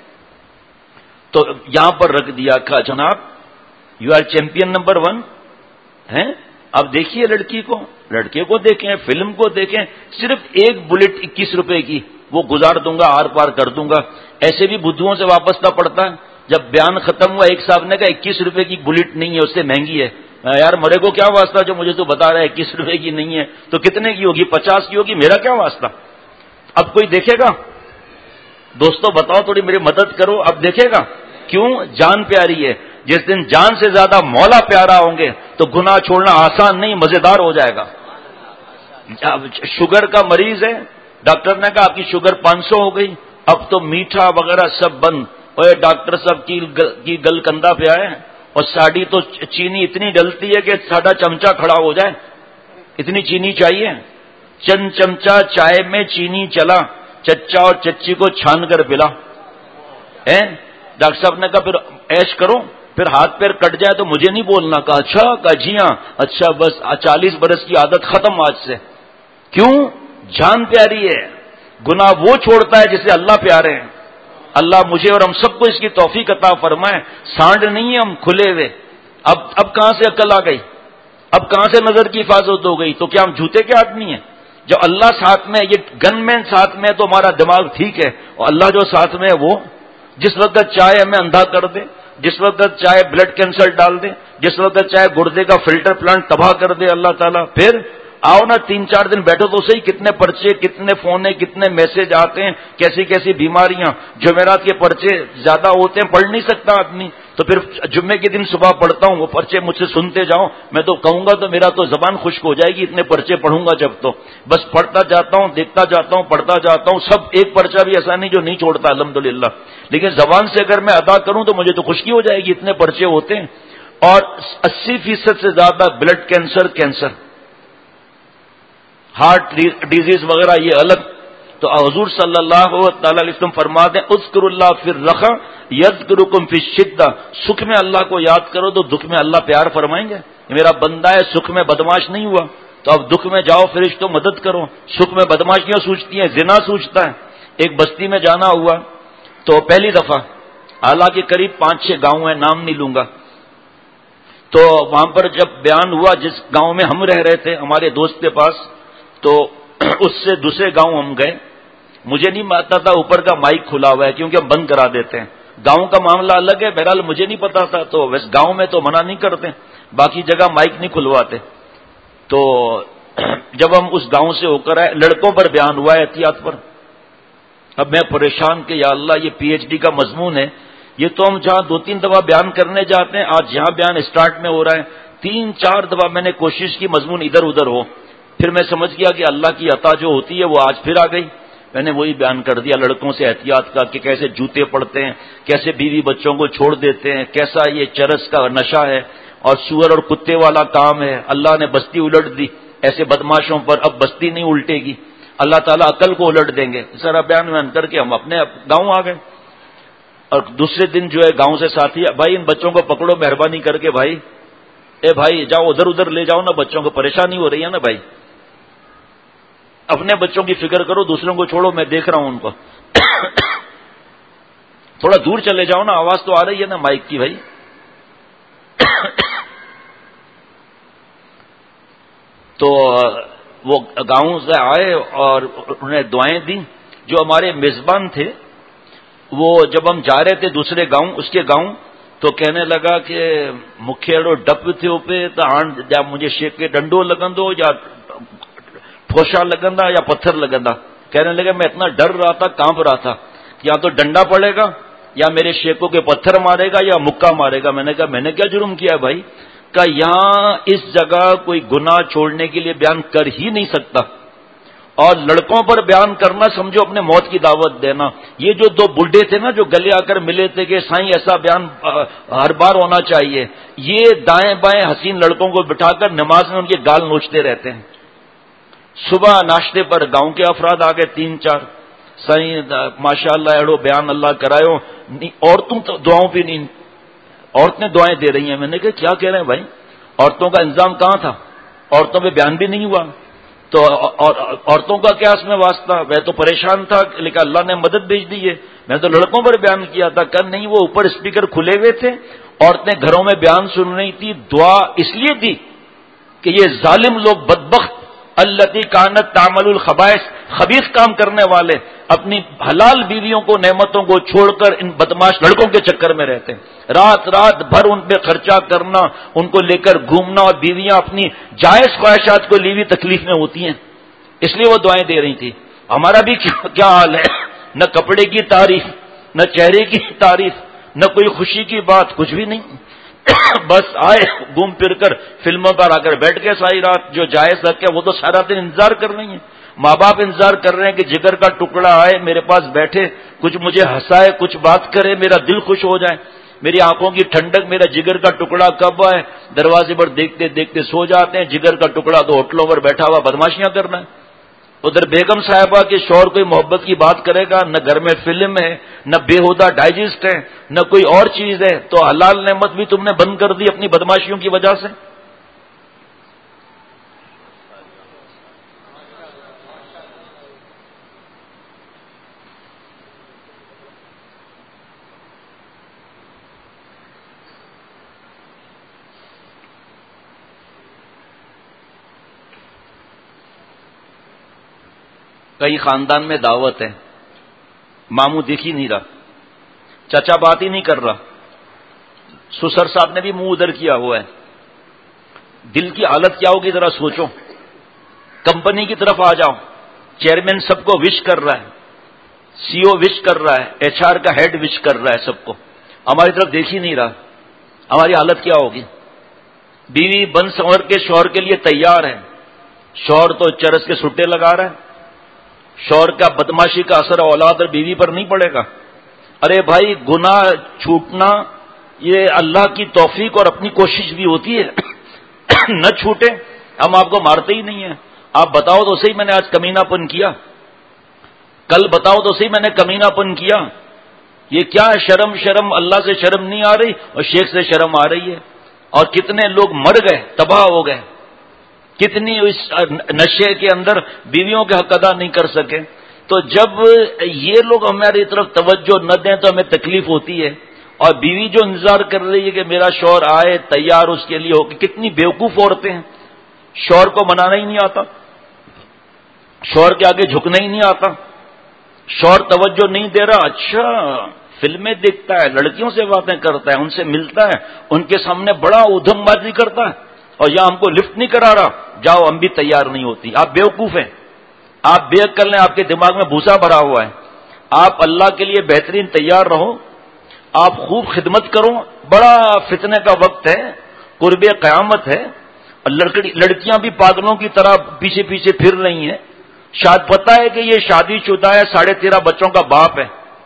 تو یہاں پر رکھ دیا. کہا جناب you are champion number one ہیں، اب دیکھیے لڑکی کو، لڑکے کو دیکھیں، فلم کو دیکھیں، صرف ایک بلٹ اکیس روپے کی وہ گزار دوں گا، آر پار کر دوں گا. ایسے بھی بدھوؤں سے وابستہ پڑتا ہے. جب بیان ختم ہوا ایک صاحب نے کہا اکیس روپے کی بلٹ نہیں ہے، اس سے مہنگی ہے. یار مرے کو کیا واسطہ جو مجھے تو بتا رہا ہے اکیس روپے کی نہیں ہے، تو کتنے کی ہوگی؟ پچاس کی ہوگی، میرا کیا واسطہ؟ اب کوئی دیکھے گا؟ دوستو بتاؤ، تھوڑی میری مدد کرو. اب دیکھے گا؟ کیوں؟ جان پیاری ہے. جس دن جان سے زیادہ مولا پیارا ہوں گے تو گناہ چھوڑنا آسان نہیں، مزیدار ہو جائے گا. شوگر کا مریض ہے، ڈاکٹر نے کہا آپ کی شوگر پانچ سو ہو گئی، اب تو میٹھا وغیرہ سب بند. اور ڈاکٹر صاحب کی گل کندھا پہ آئے، اور ساڑی تو چینی اتنی ڈلتی ہے کہ ساڑھا چمچہ کھڑا ہو جائے، اتنی چینی چاہیے. چند چمچہ چائے میں چینی چلا، چچا اور چچی کو چھان کر پلا. ڈاکٹر صاحب نے کہا پھر ایش کرو، پھر ہاتھ پیر کٹ جائے تو مجھے نہیں بولنا. کہا اچھا؟ کہا جی ہاں. اچھا بس چالیس برس کی عادت ختم آج سے. کیوں؟ جان پیاری ہے. گناہ وہ چھوڑتا ہے جسے اللہ پیارے ہیں. اللہ مجھے اور ہم سب کو اس کی توفیق عطا فرمائے. سانڈ نہیں ہے ہم کھلے ہوئے. اب اب کہاں سے عقل آ گئی؟ اب کہاں سے نظر کی حفاظت ہو گئی؟ تو کیا ہم جھوٹے کے آدمی ہیں؟ جو اللہ ساتھ میں، یہ گن مین ساتھ میں تو ہمارا دماغ ٹھیک ہے، اور اللہ جو ساتھ میں ہے وہ جس وقت چائے ہمیں اندھا کر دے، جس وقت چاہے بلڈ کینسر ڈال دے، جس وقت چاہے گردے کا فلٹر پلانٹ تباہ کر دے اللہ تعالیٰ. پھر آؤ نا تین چار دن بیٹھو تو صحیح، کتنے پرچے، کتنے فونے، کتنے میسج آتے ہیں، کیسی کیسی بیماریاں. جمعرات کے پرچے زیادہ ہوتے ہیں، پڑھ نہیں سکتا آدمی، تو پھر جمعے کے دن صبح پڑھتا ہوں، وہ پرچے مجھ سے سنتے جاؤ. میں تو کہوں گا تو میرا تو زبان خشک ہو جائے گی، اتنے پرچے پڑھوں گا جب. تو بس پڑھتا جاتا ہوں، دیکھتا جاتا ہوں، پڑھتا جاتا ہوں. سب ایک پرچہ بھی ایسا نہیں جو نہیں چھوڑتا الحمدللہ. لیکن زبان سے اگر میں ادا کروں تو مجھے تو خشکی ہو جائے گی، اتنے پرچے ہوتے ہیں. اور اسی فیصد سے زیادہ blood cancer, cancer, heart disease وغیرہ یہ الگ. تو حضور صلی اللہ تعالی علیہ وسلم فرماتے ہیں اذکروا اللہ فی الرخاء یذکرکم فی الشدہ. سکھ میں اللہ کو یاد کرو تو دکھ میں اللہ پیار فرمائیں گے. میرا بندہ ہے، سکھ میں بدماش نہیں ہوا تو اب دکھ میں جاؤ فرشتو مدد کرو. سکھ میں بدماشیاں سوچتی ہیں، زنا سوچتا ہے. ایک بستی میں جانا ہوا تو پہلی دفعہ، حالانکہ قریب پانچ چھ گاؤں ہیں، نام نہیں لوں گا. تو وہاں پر جب بیان ہوا، جس گاؤں میں ہم رہ رہے تھے ہمارے دوست کے پاس، تو اس سے دوسرے گاؤں ہم گئے. مجھے نہیں پتا تھا اوپر کا مائک کھلا ہوا ہے، کیونکہ ہم بند کرا دیتے ہیں. گاؤں کا معاملہ الگ ہے، بہرحال مجھے نہیں پتا تھا. تو ویسے گاؤں میں تو منع نہیں کرتے، باقی جگہ مائک نہیں کھلواتے. تو جب ہم اس گاؤں سے ہو کر آئے، لڑکوں پر بیان ہوا ہے احتیاط پر. اب میں پریشان کہ یا اللہ یہ پی ایچ ڈی کا مضمون ہے، یہ تو ہم جہاں دو تین دفعہ بیان کرنے جاتے ہیں، آج یہاں بیان اسٹارٹ میں ہو رہا ہے. تین چار دفعہ میں نے کوشش کی مضمون ادھر ادھر ہو، پھر میں سمجھ گیا کہ اللہ کی عطا جو ہوتی ہے وہ آج پھر آ گئی. میں نے وہی بیان کر دیا لڑکوں سے احتیاط کا، کہ کیسے جوتے پڑتے ہیں، کیسے بیوی بچوں کو چھوڑ دیتے ہیں، کیسا یہ چرس کا نشہ ہے اور سور اور کتے والا کام ہے. اللہ نے بستی الٹ دی ایسے بدماشوں پر، اب بستی نہیں الٹے گی، اللہ تعالیٰ عقل کو الٹ دیں گے. سارا بیان بیان کر کے ہم اپنے گاؤں آ گئے. اور دوسرے دن جو ہے گاؤں سے ساتھی، بھائی ان بچوں کو پکڑو مہربانی کر کے، بھائی اے بھائی جاؤ ادھر ادھر لے جاؤ نا، بچوں کو پریشانی ہو رہی ہے نا بھائی، اپنے بچوں کی فکر کرو، دوسروں کو چھوڑو، میں دیکھ رہا ہوں ان کو. تھوڑا دور چلے جاؤ نا، آواز تو آ رہی ہے نا مائک کی بھائی. تو وہ گاؤں سے آئے اور انہوں نے دعائیں دی. جو ہمارے میزبان تھے وہ جب ہم جا رہے تھے دوسرے گاؤں، اس کے گاؤں، تو کہنے لگا کہ مکھیڑو ڈپ تھے پہ تو آن یا مجھے شیک کے ڈنڈو لگندو یا ٹھوشا لگندا یا پتھر لگندا. کہنے لگا میں اتنا ڈر رہا تھا، کانپ رہا تھا، یا تو ڈنڈا پڑے گا یا میرے شیکوں کے پتھر مارے گا یا مکہ مارے گا. میں نے کہا میں نے کیا جرم کیا ہے بھائی؟ کہ یہاں اس جگہ کوئی گناہ چھوڑنے کے لیے بیان کر ہی نہیں سکتا، اور لڑکوں پر بیان کرنا سمجھو اپنے موت کی دعوت دینا. یہ جو دو بڈھے تھے نا جو گلے آ کر ملے تھے کہ سائیں ایسا بیان ہر بار ہونا چاہیے، یہ دائیں بائیں حسین لڑکوں کو بٹھا کر نماز میں ان کے گال نوچتے رہتے ہیں. صبح ناشتے پر گاؤں کے افراد آ گئے تین چار، سائیں ماشاء اللہ ایڑو بیان اللہ کرایو. عورتوں تو دعاؤں پہ نہیں، عورتیں دعائیں دے رہی ہیں. میں نے کہا کیا کہہ رہے ہیں بھائی؟ عورتوں کا انتظام کہاں تھا؟ عورتوں پہ بیان بھی نہیں ہوا. تو عورتوں کا کیا اس میں واسطہ؟ میں تو پریشان تھا لیکن اللہ نے مدد بھیج دی ہے. میں تو لڑکوں پر بیان کیا تھا. کہ نہیں، وہ اوپر اسپیکر کھلے ہوئے تھے، عورتیں گھروں میں بیان سن رہی تھی. دعا اس لیے دی کہ یہ ظالم لوگ بدبخت التی کانت تعمل الخبائث، خبیث کام کرنے والے اپنی حلال بیویوں کو نعمتوں کو چھوڑ کر ان بدماش لڑکوں کے چکر میں رہتے ہیں، رات رات بھر ان پہ خرچہ کرنا، ان کو لے کر گھومنا، اور بیویاں اپنی جائز خواہشات کو لی ہوئی تکلیف میں ہوتی ہیں، اس لیے وہ دعائیں دے رہی تھی۔ ہمارا بھی کیا حال ہے، نہ کپڑے کی تعریف، نہ چہرے کی تعریف، نہ کوئی خوشی کی بات، کچھ بھی نہیں، بس آئے گھوم پھر کر فلموں پر آ کر بیٹھ گئے ساری رات، جو جائز حق ہے وہ تو سارا دن انتظار کر رہی ہیں، ماں باپ انتظار کر رہے ہیں کہ جگر کا ٹکڑا آئے میرے پاس بیٹھے، کچھ مجھے ہنسائے، کچھ بات کرے، میرا دل خوش ہو جائے، میری آنکھوں کی ٹھنڈک، میرا جگر کا ٹکڑا کب آئے۔ دروازے پر دیکھتے دیکھتے سو جاتے ہیں، جگر کا ٹکڑا تو ہوٹلوں پر بیٹھا ہوا بدماشیاں کرنا ہے۔ ادھر بیگم صاحبہ کے شوہر کوئی محبت کی بات کرے گا، نہ گھر میں فلم ہے، نہ بےہودہ ڈائجسٹ ہے، نہ کوئی اور چیز ہے، تو حلال نعمت بھی تم نے بند کر دی اپنی بدماشیوں کی وجہ سے۔ کئی خاندان میں دعوت ہے، ماموں دکھ ہی نہیں رہا، چچا بات ہی نہیں کر رہا، سسر صاحب نے بھی منہ ادھر کیا ہوا ہے، دل کی حالت کیا ہوگی ذرا سوچو۔ کمپنی کی طرف آ جاؤ، چیئرمین سب کو وش کر رہا ہے، سی او وش کر رہا ہے، ایچ آر کا ہیڈ وش کر رہا ہے سب کو، ہماری طرف دیکھ ہی نہیں رہا، ہماری حالت کیا ہوگی؟ بیوی بن سنور کے شوہر کے لیے تیار ہے، شوہر تو چرس کے سٹے لگا رہا ہے، شوہر کا بدماشی کا اثر اولاد اور بیوی پر نہیں پڑے گا۔ ارے بھائی، گناہ چھوٹنا یہ اللہ کی توفیق اور اپنی کوشش بھی ہوتی ہے، نہ چھوٹے، ہم آپ کو مارتے ہی نہیں ہیں، آپ بتاؤ تو صحیح میں نے آج کمینہ پن کیا، کل بتاؤ تو صحیح میں نے کمینہ پن کیا، یہ کیا ہے؟ شرم شرم، اللہ سے شرم نہیں آ رہی اور شیخ سے شرم آ رہی ہے، اور کتنے لوگ مر گئے، تباہ ہو گئے، کتنی اس نشے کے اندر بیویوں کے حق ادا نہیں کر سکے۔ تو جب یہ لوگ ہماری طرف توجہ نہ دیں تو ہمیں تکلیف ہوتی ہے، اور بیوی جو انتظار کر رہی ہے کہ میرا شوہر آئے، تیار اس کے لیے ہو، کہ کتنی بیوقوف عورتیں ہیں، شوہر کو منانا ہی نہیں آتا، شوہر کے آگے جھکنا ہی نہیں آتا، شوہر توجہ نہیں دے رہا، اچھا فلمیں دیکھتا ہے، لڑکیوں سے باتیں کرتا ہے، ان سے ملتا ہے، ان کے سامنے بڑا ادھم بازی کرتا ہے، اور یہاں ہم کو لفٹ نہیں کرا رہا، جاؤ ہم بھی تیار نہیں ہوتی۔ آپ بیوقوف ہیں، آپ بے عقل ہیں، آپ کے دماغ میں بھوسا بھرا ہوا ہے۔ آپ اللہ کے لیے بہترین تیار رہو، آپ خوب خدمت کرو، بڑا فتنے کا وقت ہے، قرب قیامت ہے، اور لڑکیاں بھی پاگلوں کی طرح پیچھے پیچھے پھر رہی ہیں، شاید پتہ ہے کہ یہ شادی شدہ ہے، ساڑھے تیرہ بچوں کا باپ ہے،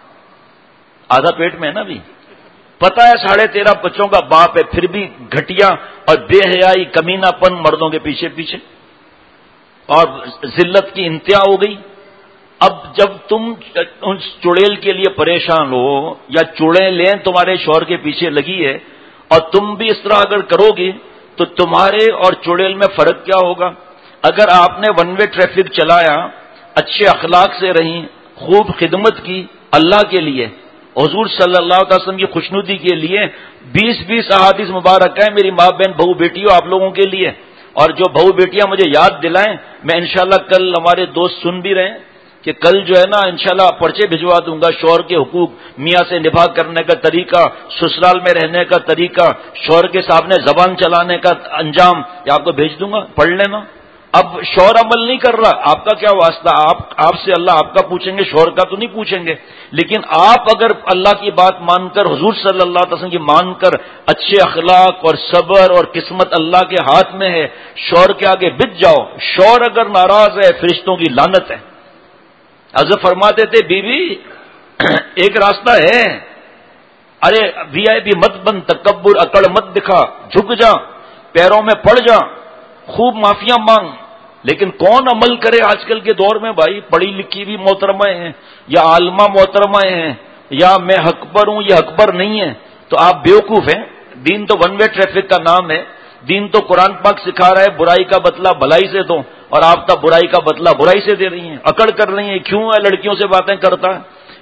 آدھا پیٹ میں ہے نا بھی، پتہ ہے ساڑھے تیرہ بچوں کا باپ ہے، پھر بھی گھٹیا اور بے حیائی کمینہ پن مردوں کے پیچھے پیچھے، اور ذلت کی انتہا ہو گئی۔ اب جب تم ان چڑیل کے لیے پریشان ہو، یا چڑیلیں تمہارے شوہر کے پیچھے لگی ہے، اور تم بھی اس طرح اگر کرو گی تو تمہارے اور چڑیل میں فرق کیا ہوگا؟ اگر آپ نے ون وے ٹریفک چلایا، اچھے اخلاق سے رہیں، خوب خدمت کی اللہ کے لیے، حضور صلی اللہ علیہ وسلم کی خوشنودی کے لیے، بیس بیس احادیث مبارک ہیں میری ماں بہن بہو بیٹیوں آپ لوگوں کے لیے، اور جو بہو بیٹیاں مجھے یاد دلائیں، میں انشاءاللہ کل ہمارے دوست سن بھی رہے ہیں کہ کل جو ہے نا انشاءاللہ پرچے بھجوا دوں گا، شوہر کے حقوق میاں سے نبھا کرنے کا طریقہ، سسرال میں رہنے کا طریقہ، شوہر کے سامنے زبان چلانے کا انجام، یہ آپ کو بھیج دوں گا، پڑھ لینا۔ اب شوہر عمل نہیں کر رہا، آپ کا کیا واسطہ؟ آپ آپ سے اللہ آپ کا پوچھیں گے، شوہر کا تو نہیں پوچھیں گے، لیکن آپ اگر اللہ کی بات مان کر، حضور صلی اللہ علیہ وسلم کی مان کر، اچھے اخلاق اور صبر اور قسمت اللہ کے ہاتھ میں ہے، شوہر کے آگے بچ جاؤ، شوہر اگر ناراض ہے فرشتوں کی لعنت ہے۔ حضرت فرماتے تھے بی بی ایک راستہ ہے، ارے وی آئی پی مت بن، تکبر اکڑ مت دکھا، جھک جا، پیروں میں پڑ جا، خوب معافیاں مانگ، لیکن کون عمل کرے آج کل کے دور میں بھائی؟ پڑھی لکھی بھی محترمائیں ہیں، یا عالمہ محترمائیں ہیں، یا میں حق پر ہوں یہ حق پر نہیں ہے، تو آپ بیوقوف ہیں۔ دین تو ون وے ٹریفک کا نام ہے، دین تو قرآن پاک سکھا رہا ہے برائی کا بدلہ بھلائی سے دو، اور آپ تو برائی کا بدلہ برائی سے دے رہی ہیں، اکڑ کر رہی ہیں، کیوں ہے لڑکیوں سے باتیں کرتا ہے،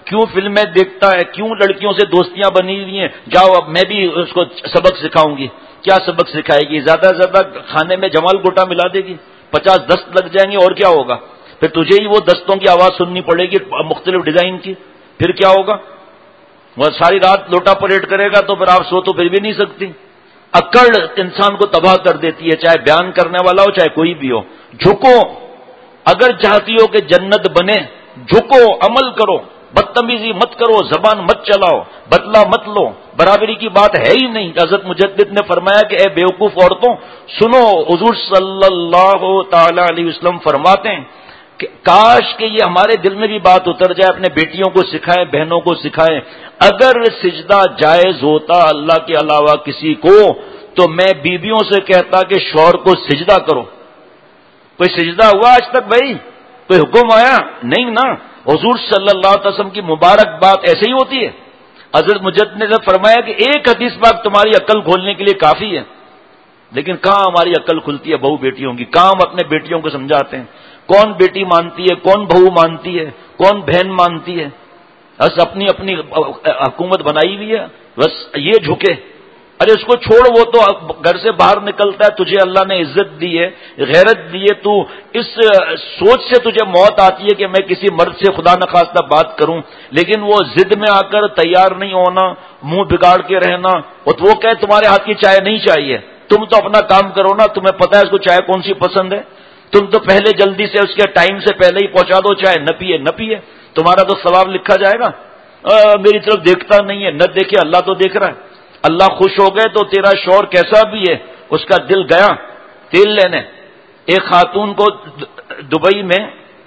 کیوں فلمیں دیکھتا ہے, کیوں لڑکیوں سے دوستیاں بنی ہوئی ہیں, جاؤ اب میں بھی اس کو سبق سکھاؤں گی. کیا سبق سکھائے گی؟ زیادہ سے زیادہ کھانے میں جمال گوٹا ملا دے گی, پچاس دست لگ جائیں گے, اور کیا ہوگا؟ پھر تجھے ہی وہ دستوں کی آواز سننی پڑے گی مختلف ڈیزائن کی, پھر کیا ہوگا؟ وہ ساری رات لوٹا پریٹ کرے گا تو پھر آپ سو تو پھر بھی نہیں سکتی. اکڑ انسان کو تباہ کر دیتی ہے, چاہے بیان کرنے والا ہو چاہے کوئی بھی ہو. جھکو, اگر چاہتی ہو کہ جنت بنے جھکو, عمل کرو, بدتمیزی مت کرو, زبان مت چلاؤ, بدلہ مت لو, برابری کی بات ہے ہی نہیں. حضرت مجدد نے فرمایا کہ اے بیوقوف عورتوں سنو, حضور صلی اللہ تعالی علیہ وسلم فرماتے ہیں کہ کاش کہ یہ ہمارے دل میں بھی بات اتر جائے, اپنے بیٹیوں کو سکھائیں, بہنوں کو سکھائیں. اگر سجدہ جائز ہوتا اللہ کے علاوہ کسی کو تو میں بیویوں سے کہتا کہ شوہر کو سجدہ کرو. کوئی سجدہ ہوا آج تک بھائی؟ کوئی حکم آیا؟ نہیں نا. حضور صلی اللہ علیہ وسلم کی مبارک بات ایسے ہی ہوتی ہے. حضرت مجدد نے فرمایا کہ ایک حدیث پاک تمہاری عقل کھولنے کے لیے کافی ہے. لیکن کہاں ہماری عقل کھلتی ہے بہو بیٹیوں کی؟ کہاں ہم اپنے بیٹیوں کو سمجھاتے ہیں؟ کون بیٹی مانتی ہے, کون بہو مانتی ہے, کون بہن مانتی ہے؟ بس اپنی اپنی حکومت بنائی ہوئی ہے, بس یہ جھکے. ارے اس کو چھوڑ, وہ تو گھر سے باہر نکلتا ہے, تجھے اللہ نے عزت دی ہے, غیرت دی ہے, تو اس سوچ سے تجھے موت آتی ہے کہ میں کسی مرد سے خدا نخواستہ بات کروں, لیکن وہ ضد میں آ کر تیار نہیں ہونا, منہ بگاڑ کے رہنا. وہ کہے تمہارے ہاتھ کی چائے نہیں چاہیے, تم تو اپنا کام کرو نا, تمہیں پتہ ہے اس کو چائے کون سی پسند ہے, تم تو پہلے جلدی سے اس کے ٹائم سے پہلے ہی پہنچا دو, چائے نہ پیے نہ پیے, تمہارا تو ثواب لکھا جائے گا. میری طرف دیکھتا نہیں ہے, نہ دیکھے, اللہ تو دیکھ رہا ہے. اللہ خوش ہو گئے تو تیرا شوہر کیسا بھی ہے اس کا دل گیا تیل لینے. ایک خاتون کو دبئی میں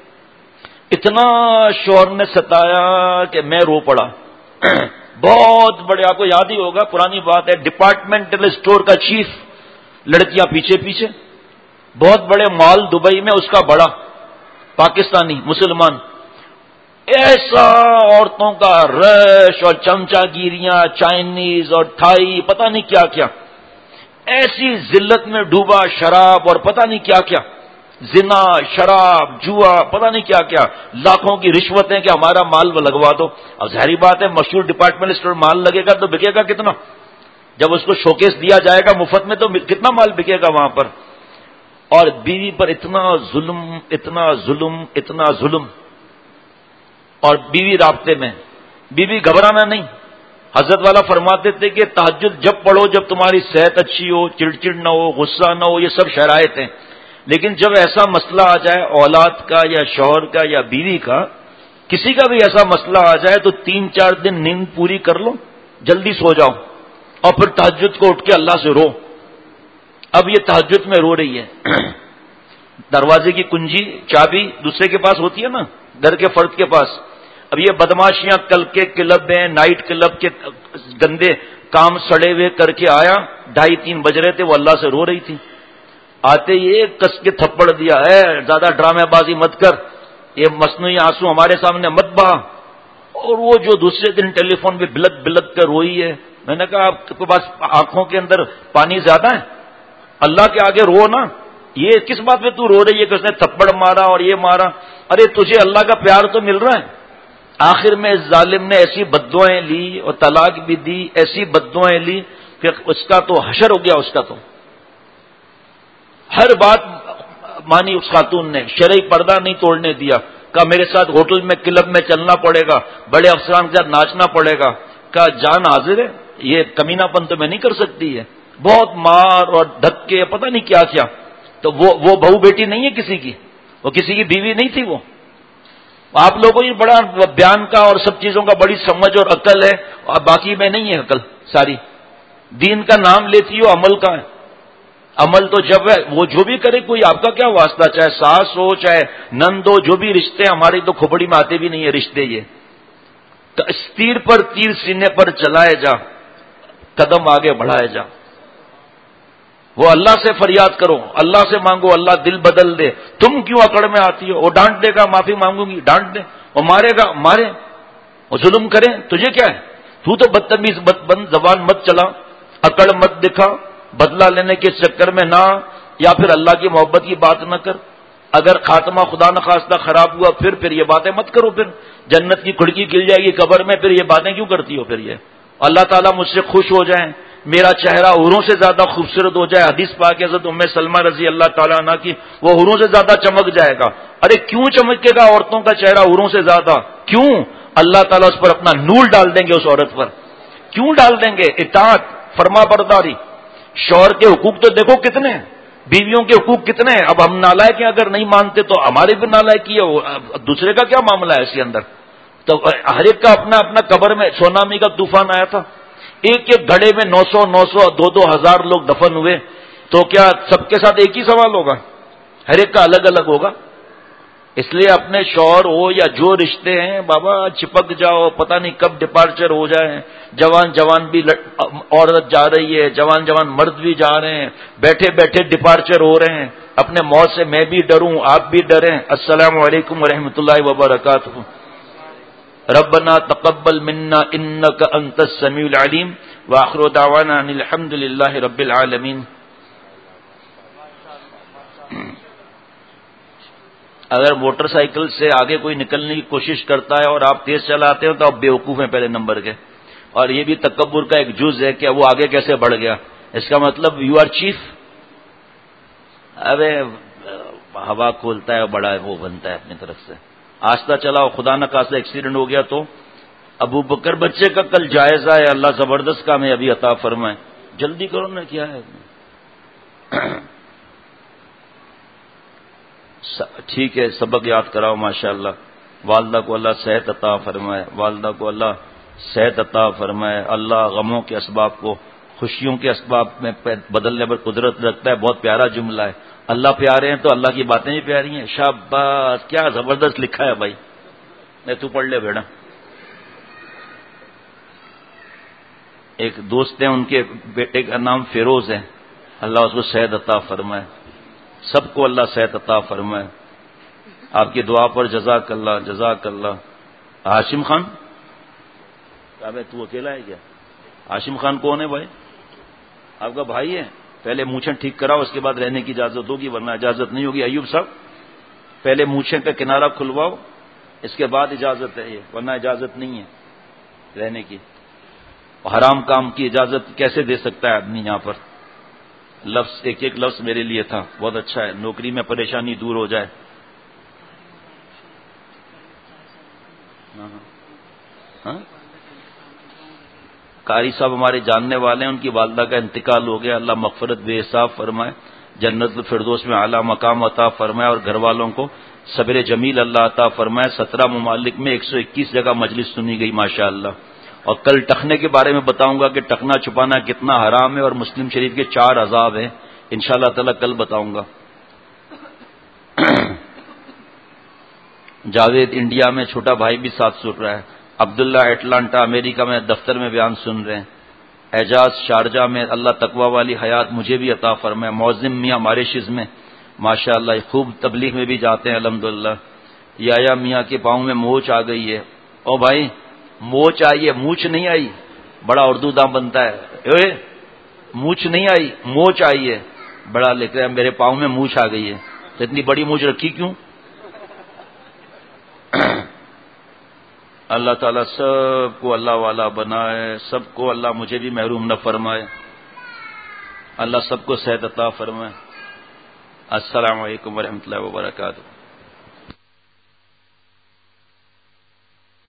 اتنا شوہر نے ستایا کہ میں رو پڑا. بہت بڑے, آپ کو یاد ہی ہوگا پرانی بات ہے, ڈپارٹمنٹل اسٹور کا چیف, لڑکیاں پیچھے پیچھے, بہت بڑے مال دبئی میں اس کا بڑا, پاکستانی مسلمان. ایسا عورتوں کا رش اور چمچا گیریاں, چائنیز اور تھائی, پتہ نہیں کیا کیا, ایسی ذلت میں ڈوبا, شراب اور پتہ نہیں کیا کیا, زنا, شراب, جوا, پتہ نہیں کیا کیا, لاکھوں کی رشوتیں کہ ہمارا مال لگوا دو. اب ظاہری بات ہے مشہور ڈپارٹمنٹ اسٹور مال لگے گا تو بکے گا کتنا؟ جب اس کو شوکیس دیا جائے گا مفت میں تو کتنا مال بکے گا وہاں پر. اور بیوی پر اتنا ظلم, اتنا ظلم, اتنا ظلم. اور بیوی رابطے میں, بیوی گھبرانا نہیں. حضرت والا فرماتے تھے کہ تہجد جب پڑھو جب تمہاری صحت اچھی ہو, چڑچڑ نہ ہو, غصہ نہ ہو, یہ سب شرائط ہیں. لیکن جب ایسا مسئلہ آ جائے اولاد کا یا شوہر کا یا بیوی کا, کسی کا بھی ایسا مسئلہ آ جائے تو تین چار دن نیند پوری کر لو, جلدی سو جاؤ, اور پھر تہجد کو اٹھ کے اللہ سے رو. اب یہ تہجد میں رو رہی ہے, دروازے کی کنجی چابی دوسرے کے پاس ہوتی ہے نا, گھر کے فرد کے پاس. اب یہ بدماشیاں کل کے کلب میں, نائٹ کلب کے گندے کام سڑے ہوئے کر کے آیا, ڈھائی تین بج رہے تھے, وہ اللہ سے رو رہی تھی. آتے ہی کس کے تھپڑ دیا, ہے زیادہ ڈرامے بازی مت کر, یہ مصنوعی آنسو ہمارے سامنے مت بہا. اور وہ جو دوسرے دن ٹیلی فون پہ بلک بلک کر روئی ہے, میں نے کہا آپ کے پاس آنکھوں کے اندر پانی زیادہ ہے, اللہ کے آگے رو نا. یہ کس بات پہ تو رو رہی ہے کہ اس نے تھپڑ مارا اور یہ مارا؟ ارے تجھے اللہ کا پیار تو مل رہا ہے. آخر میں اس ظالم نے ایسی بددعائیں لی اور طلاق بھی دی, ایسی بددعائیں لی کہ اس کا تو حشر ہو گیا. اس کا تو ہر بات مانی اس خاتون نے, شرعی پردہ نہیں توڑنے دیا. کہا میرے ساتھ ہوٹل میں کلب میں چلنا پڑے گا, بڑے افسران کے ساتھ ناچنا پڑے گا. کہا جان حاضر ہے, یہ کمینہ پن تو میں نہیں کر سکتی ہے. بہت مار اور دھکے, پتہ نہیں کیا کیا. تو وہ وہ بہو بیٹی نہیں ہے کسی کی, وہ کسی کی بیوی نہیں تھی. وہ آپ لوگوں کی بڑا بیان کا اور سب چیزوں کا بڑی سمجھ اور عقل ہے, اور باقی میں نہیں ہے عقل ساری. دین کا نام لیتی ہو, عمل کا ہے. عمل تو جب ہے وہ جو بھی کرے, کوئی آپ کا کیا واسطہ, چاہے ساس ہو چاہے نند ہو, جو بھی رشتے ہماری تو کھوپڑی میں آتے بھی نہیں ہے رشتے. یہ تو اس تیر پر تیر سینے پر چلائے جا, قدم آگے بڑھائے جا. وہ اللہ سے فریاد کرو, اللہ سے مانگو, اللہ دل بدل دے. تم کیوں اکڑ میں آتی ہو؟ وہ ڈانٹ دے گا, معافی مانگوں گی, ڈانٹ دے. وہ مارے گا, مارے. وہ ظلم کرے, تجھے کیا ہے؟ تو تو بدتمیز مت بن, زبان مت چلا, اکڑ مت دکھا, بدلہ لینے کے چکر میں نہ, یا پھر اللہ کی محبت کی بات نہ کر. اگر خاتمہ خدا نخواستہ خراب ہوا پھر پھر یہ باتیں مت کرو، پھر جنت کی کھڑکی کھل جائے گی قبر میں، پھر یہ باتیں کیوں کرتی ہو؟ پھر یہ اللہ تعالیٰ مجھ سے خوش ہو جائیں، میرا چہرہ حوروں سے زیادہ خوبصورت ہو جائے، حدیث پاک حضرت ام سلمہ رضی اللہ تعالیٰ عنہ کی، وہ حوروں سے زیادہ چمک جائے گا۔ ارے کیوں چمکے گا عورتوں کا چہرہ حوروں سے زیادہ؟ کیوں؟ اللہ تعالیٰ اس پر اپنا نور ڈال دیں گے، اس عورت پر کیوں ڈال دیں گے؟ اطاعت، فرما برداری۔ شوہر کے حقوق تو دیکھو کتنے ہیں، بیویوں کے حقوق کتنے ہیں۔ اب ہم نالائق ہیں، اگر نہیں مانتے تو ہمارے بھی نالائکی ہے، دوسرے کا کیا معاملہ ہے اس کے اندر؟ تو ہر ایک کا اپنا اپنا قبر میں سونامی کا طوفان آیا تھا، ایک ایک گھڑے میں نو سو نو سو دو دو ہزار لوگ دفن ہوئے، تو کیا سب کے ساتھ ایک ہی سوال ہوگا؟ ہر ایک کا الگ الگ ہوگا۔ اس لیے اپنے شوہر ہو یا جو رشتے ہیں بابا چپک جاؤ، پتہ نہیں کب ڈپارچر ہو جائے۔ جوان جوان بھی عورت جا رہی ہے، جوان جوان مرد بھی جا رہے ہیں، بیٹھے بیٹھے ڈپارچر ہو رہے ہیں۔ اپنے موت سے میں بھی ڈروں، آپ بھی ڈریں۔ السلام علیکم ورحمۃ اللہ وبرکاتہ۔ ربنا تقبل منا انك انت السميع العليم واخر دعوانا ان الحمد لله رب العالمين۔ اگر موٹر سائیکل سے آگے کوئی نکلنے کی کوشش کرتا ہے اور آپ تیز چلاتے ہو تو آپ بیوقوف ہیں پہلے نمبر کے، اور یہ بھی تکبر کا ایک جز ہے کہ وہ آگے کیسے بڑھ گیا، اس کا مطلب یو آر چیف۔ ابے ہوا کھولتا ہے بڑا وہ بنتا ہے اپنی طرف سے، آستہ چلاؤ، خدا نہ خاصہ ایکسیڈنٹ ہو گیا تو۔ ابو بکر بچے کا کل جائزہ ہے، اللہ زبردست کامیابی عطا فرمائے، جلدی کرو نا، کیا ہے؟ ٹھیک ہے، سبق یاد کراؤ ماشاءاللہ۔ والدہ کو اللہ صحت عطا فرمائے، والدہ کو اللہ صحت عطا فرمائے۔ اللہ غموں کے اسباب کو خوشیوں کے اسباب میں بدلنے پر قدرت رکھتا ہے، بہت پیارا جملہ ہے۔ اللہ پیارے ہیں تو اللہ کی باتیں بھی پیاری ہیں۔ شاباش، کیا زبردست لکھا ہے بھائی، میں تو پڑھ لے بیٹا۔ ایک دوست ہیں، ان کے بیٹے کا نام فیروز ہے، اللہ اس کو صحت عطا فرمائے، سب کو اللہ صحت عطا فرمائے۔ آپ کی دعا پر جزاک اللہ، جزاک اللہ۔ ہاشم خان، ابے تو اکیلا ہے کیا؟ ہاشم خان کون ہے بھائی؟ آپ کا بھائی ہے؟ پہلے مونچھیں ٹھیک کراؤ، اس کے بعد رہنے کی اجازت ہوگی، ورنہ اجازت نہیں ہوگی۔ ایوب صاحب، پہلے مونچھیں کا کنارہ کھلواؤ، اس کے بعد اجازت ہے، یہ ورنہ اجازت نہیں ہے رہنے کی۔ حرام کام کی اجازت کیسے دے سکتا ہے آدمی؟ یہاں پر لفظ ایک ایک لفظ میرے لیے تھا، بہت اچھا ہے، نوکری میں پریشانی دور ہو جائے۔ ہاں قاری صاحب ہمارے جاننے والے ہیں، ان کی والدہ کا انتقال ہو گیا، اللہ مغفرت بے حساب فرمائے، جنت الفردوس میں اعلیٰ مقام عطا فرمائے، اور گھر والوں کو صبر جمیل اللہ عطا فرمائے۔ سترہ ممالک میں ایک سو اکیس جگہ مجلس سنی گئی ماشاءاللہ۔ اور کل ٹخنے کے بارے میں بتاؤں گا کہ ٹخنا چھپانا کتنا حرام ہے، اور مسلم شریف کے چار عذاب ہیں، انشاءاللہ تعالی کل بتاؤں گا۔ جاوید انڈیا میں چھوٹا بھائی بھی ساتھ سن رہا ہے، عبداللہ اٹلانٹا امریکہ میں دفتر میں بیان سن رہے ہیں، اعجاز شارجہ میں اللہ تقوی والی حیات مجھے بھی عطا فرمائے، معظم میاں ماریشز میں ماشاءاللہ خوب تبلیغ میں بھی جاتے ہیں الحمدللہ، یا میاں کے پاؤں میں موچ آ گئی ہے۔ او بھائی موچ آئی ہے، موچ نہیں آئی، بڑا اردو دام بنتا ہے، اے موچ نہیں آئی، موچ آئی ہے، بڑا لکھ رہا ہے میرے پاؤں میں موچ آ گئی ہے، تو اتنی بڑی موچ رکھی کیوں؟ اللہ تعالیٰ سب کو اللہ والا بنائے، سب کو اللہ مجھے بھی محروم نہ فرمائے، اللہ سب کو صحت عطا فرمائے۔ السلام علیکم ورحمۃ اللہ وبرکاتہ۔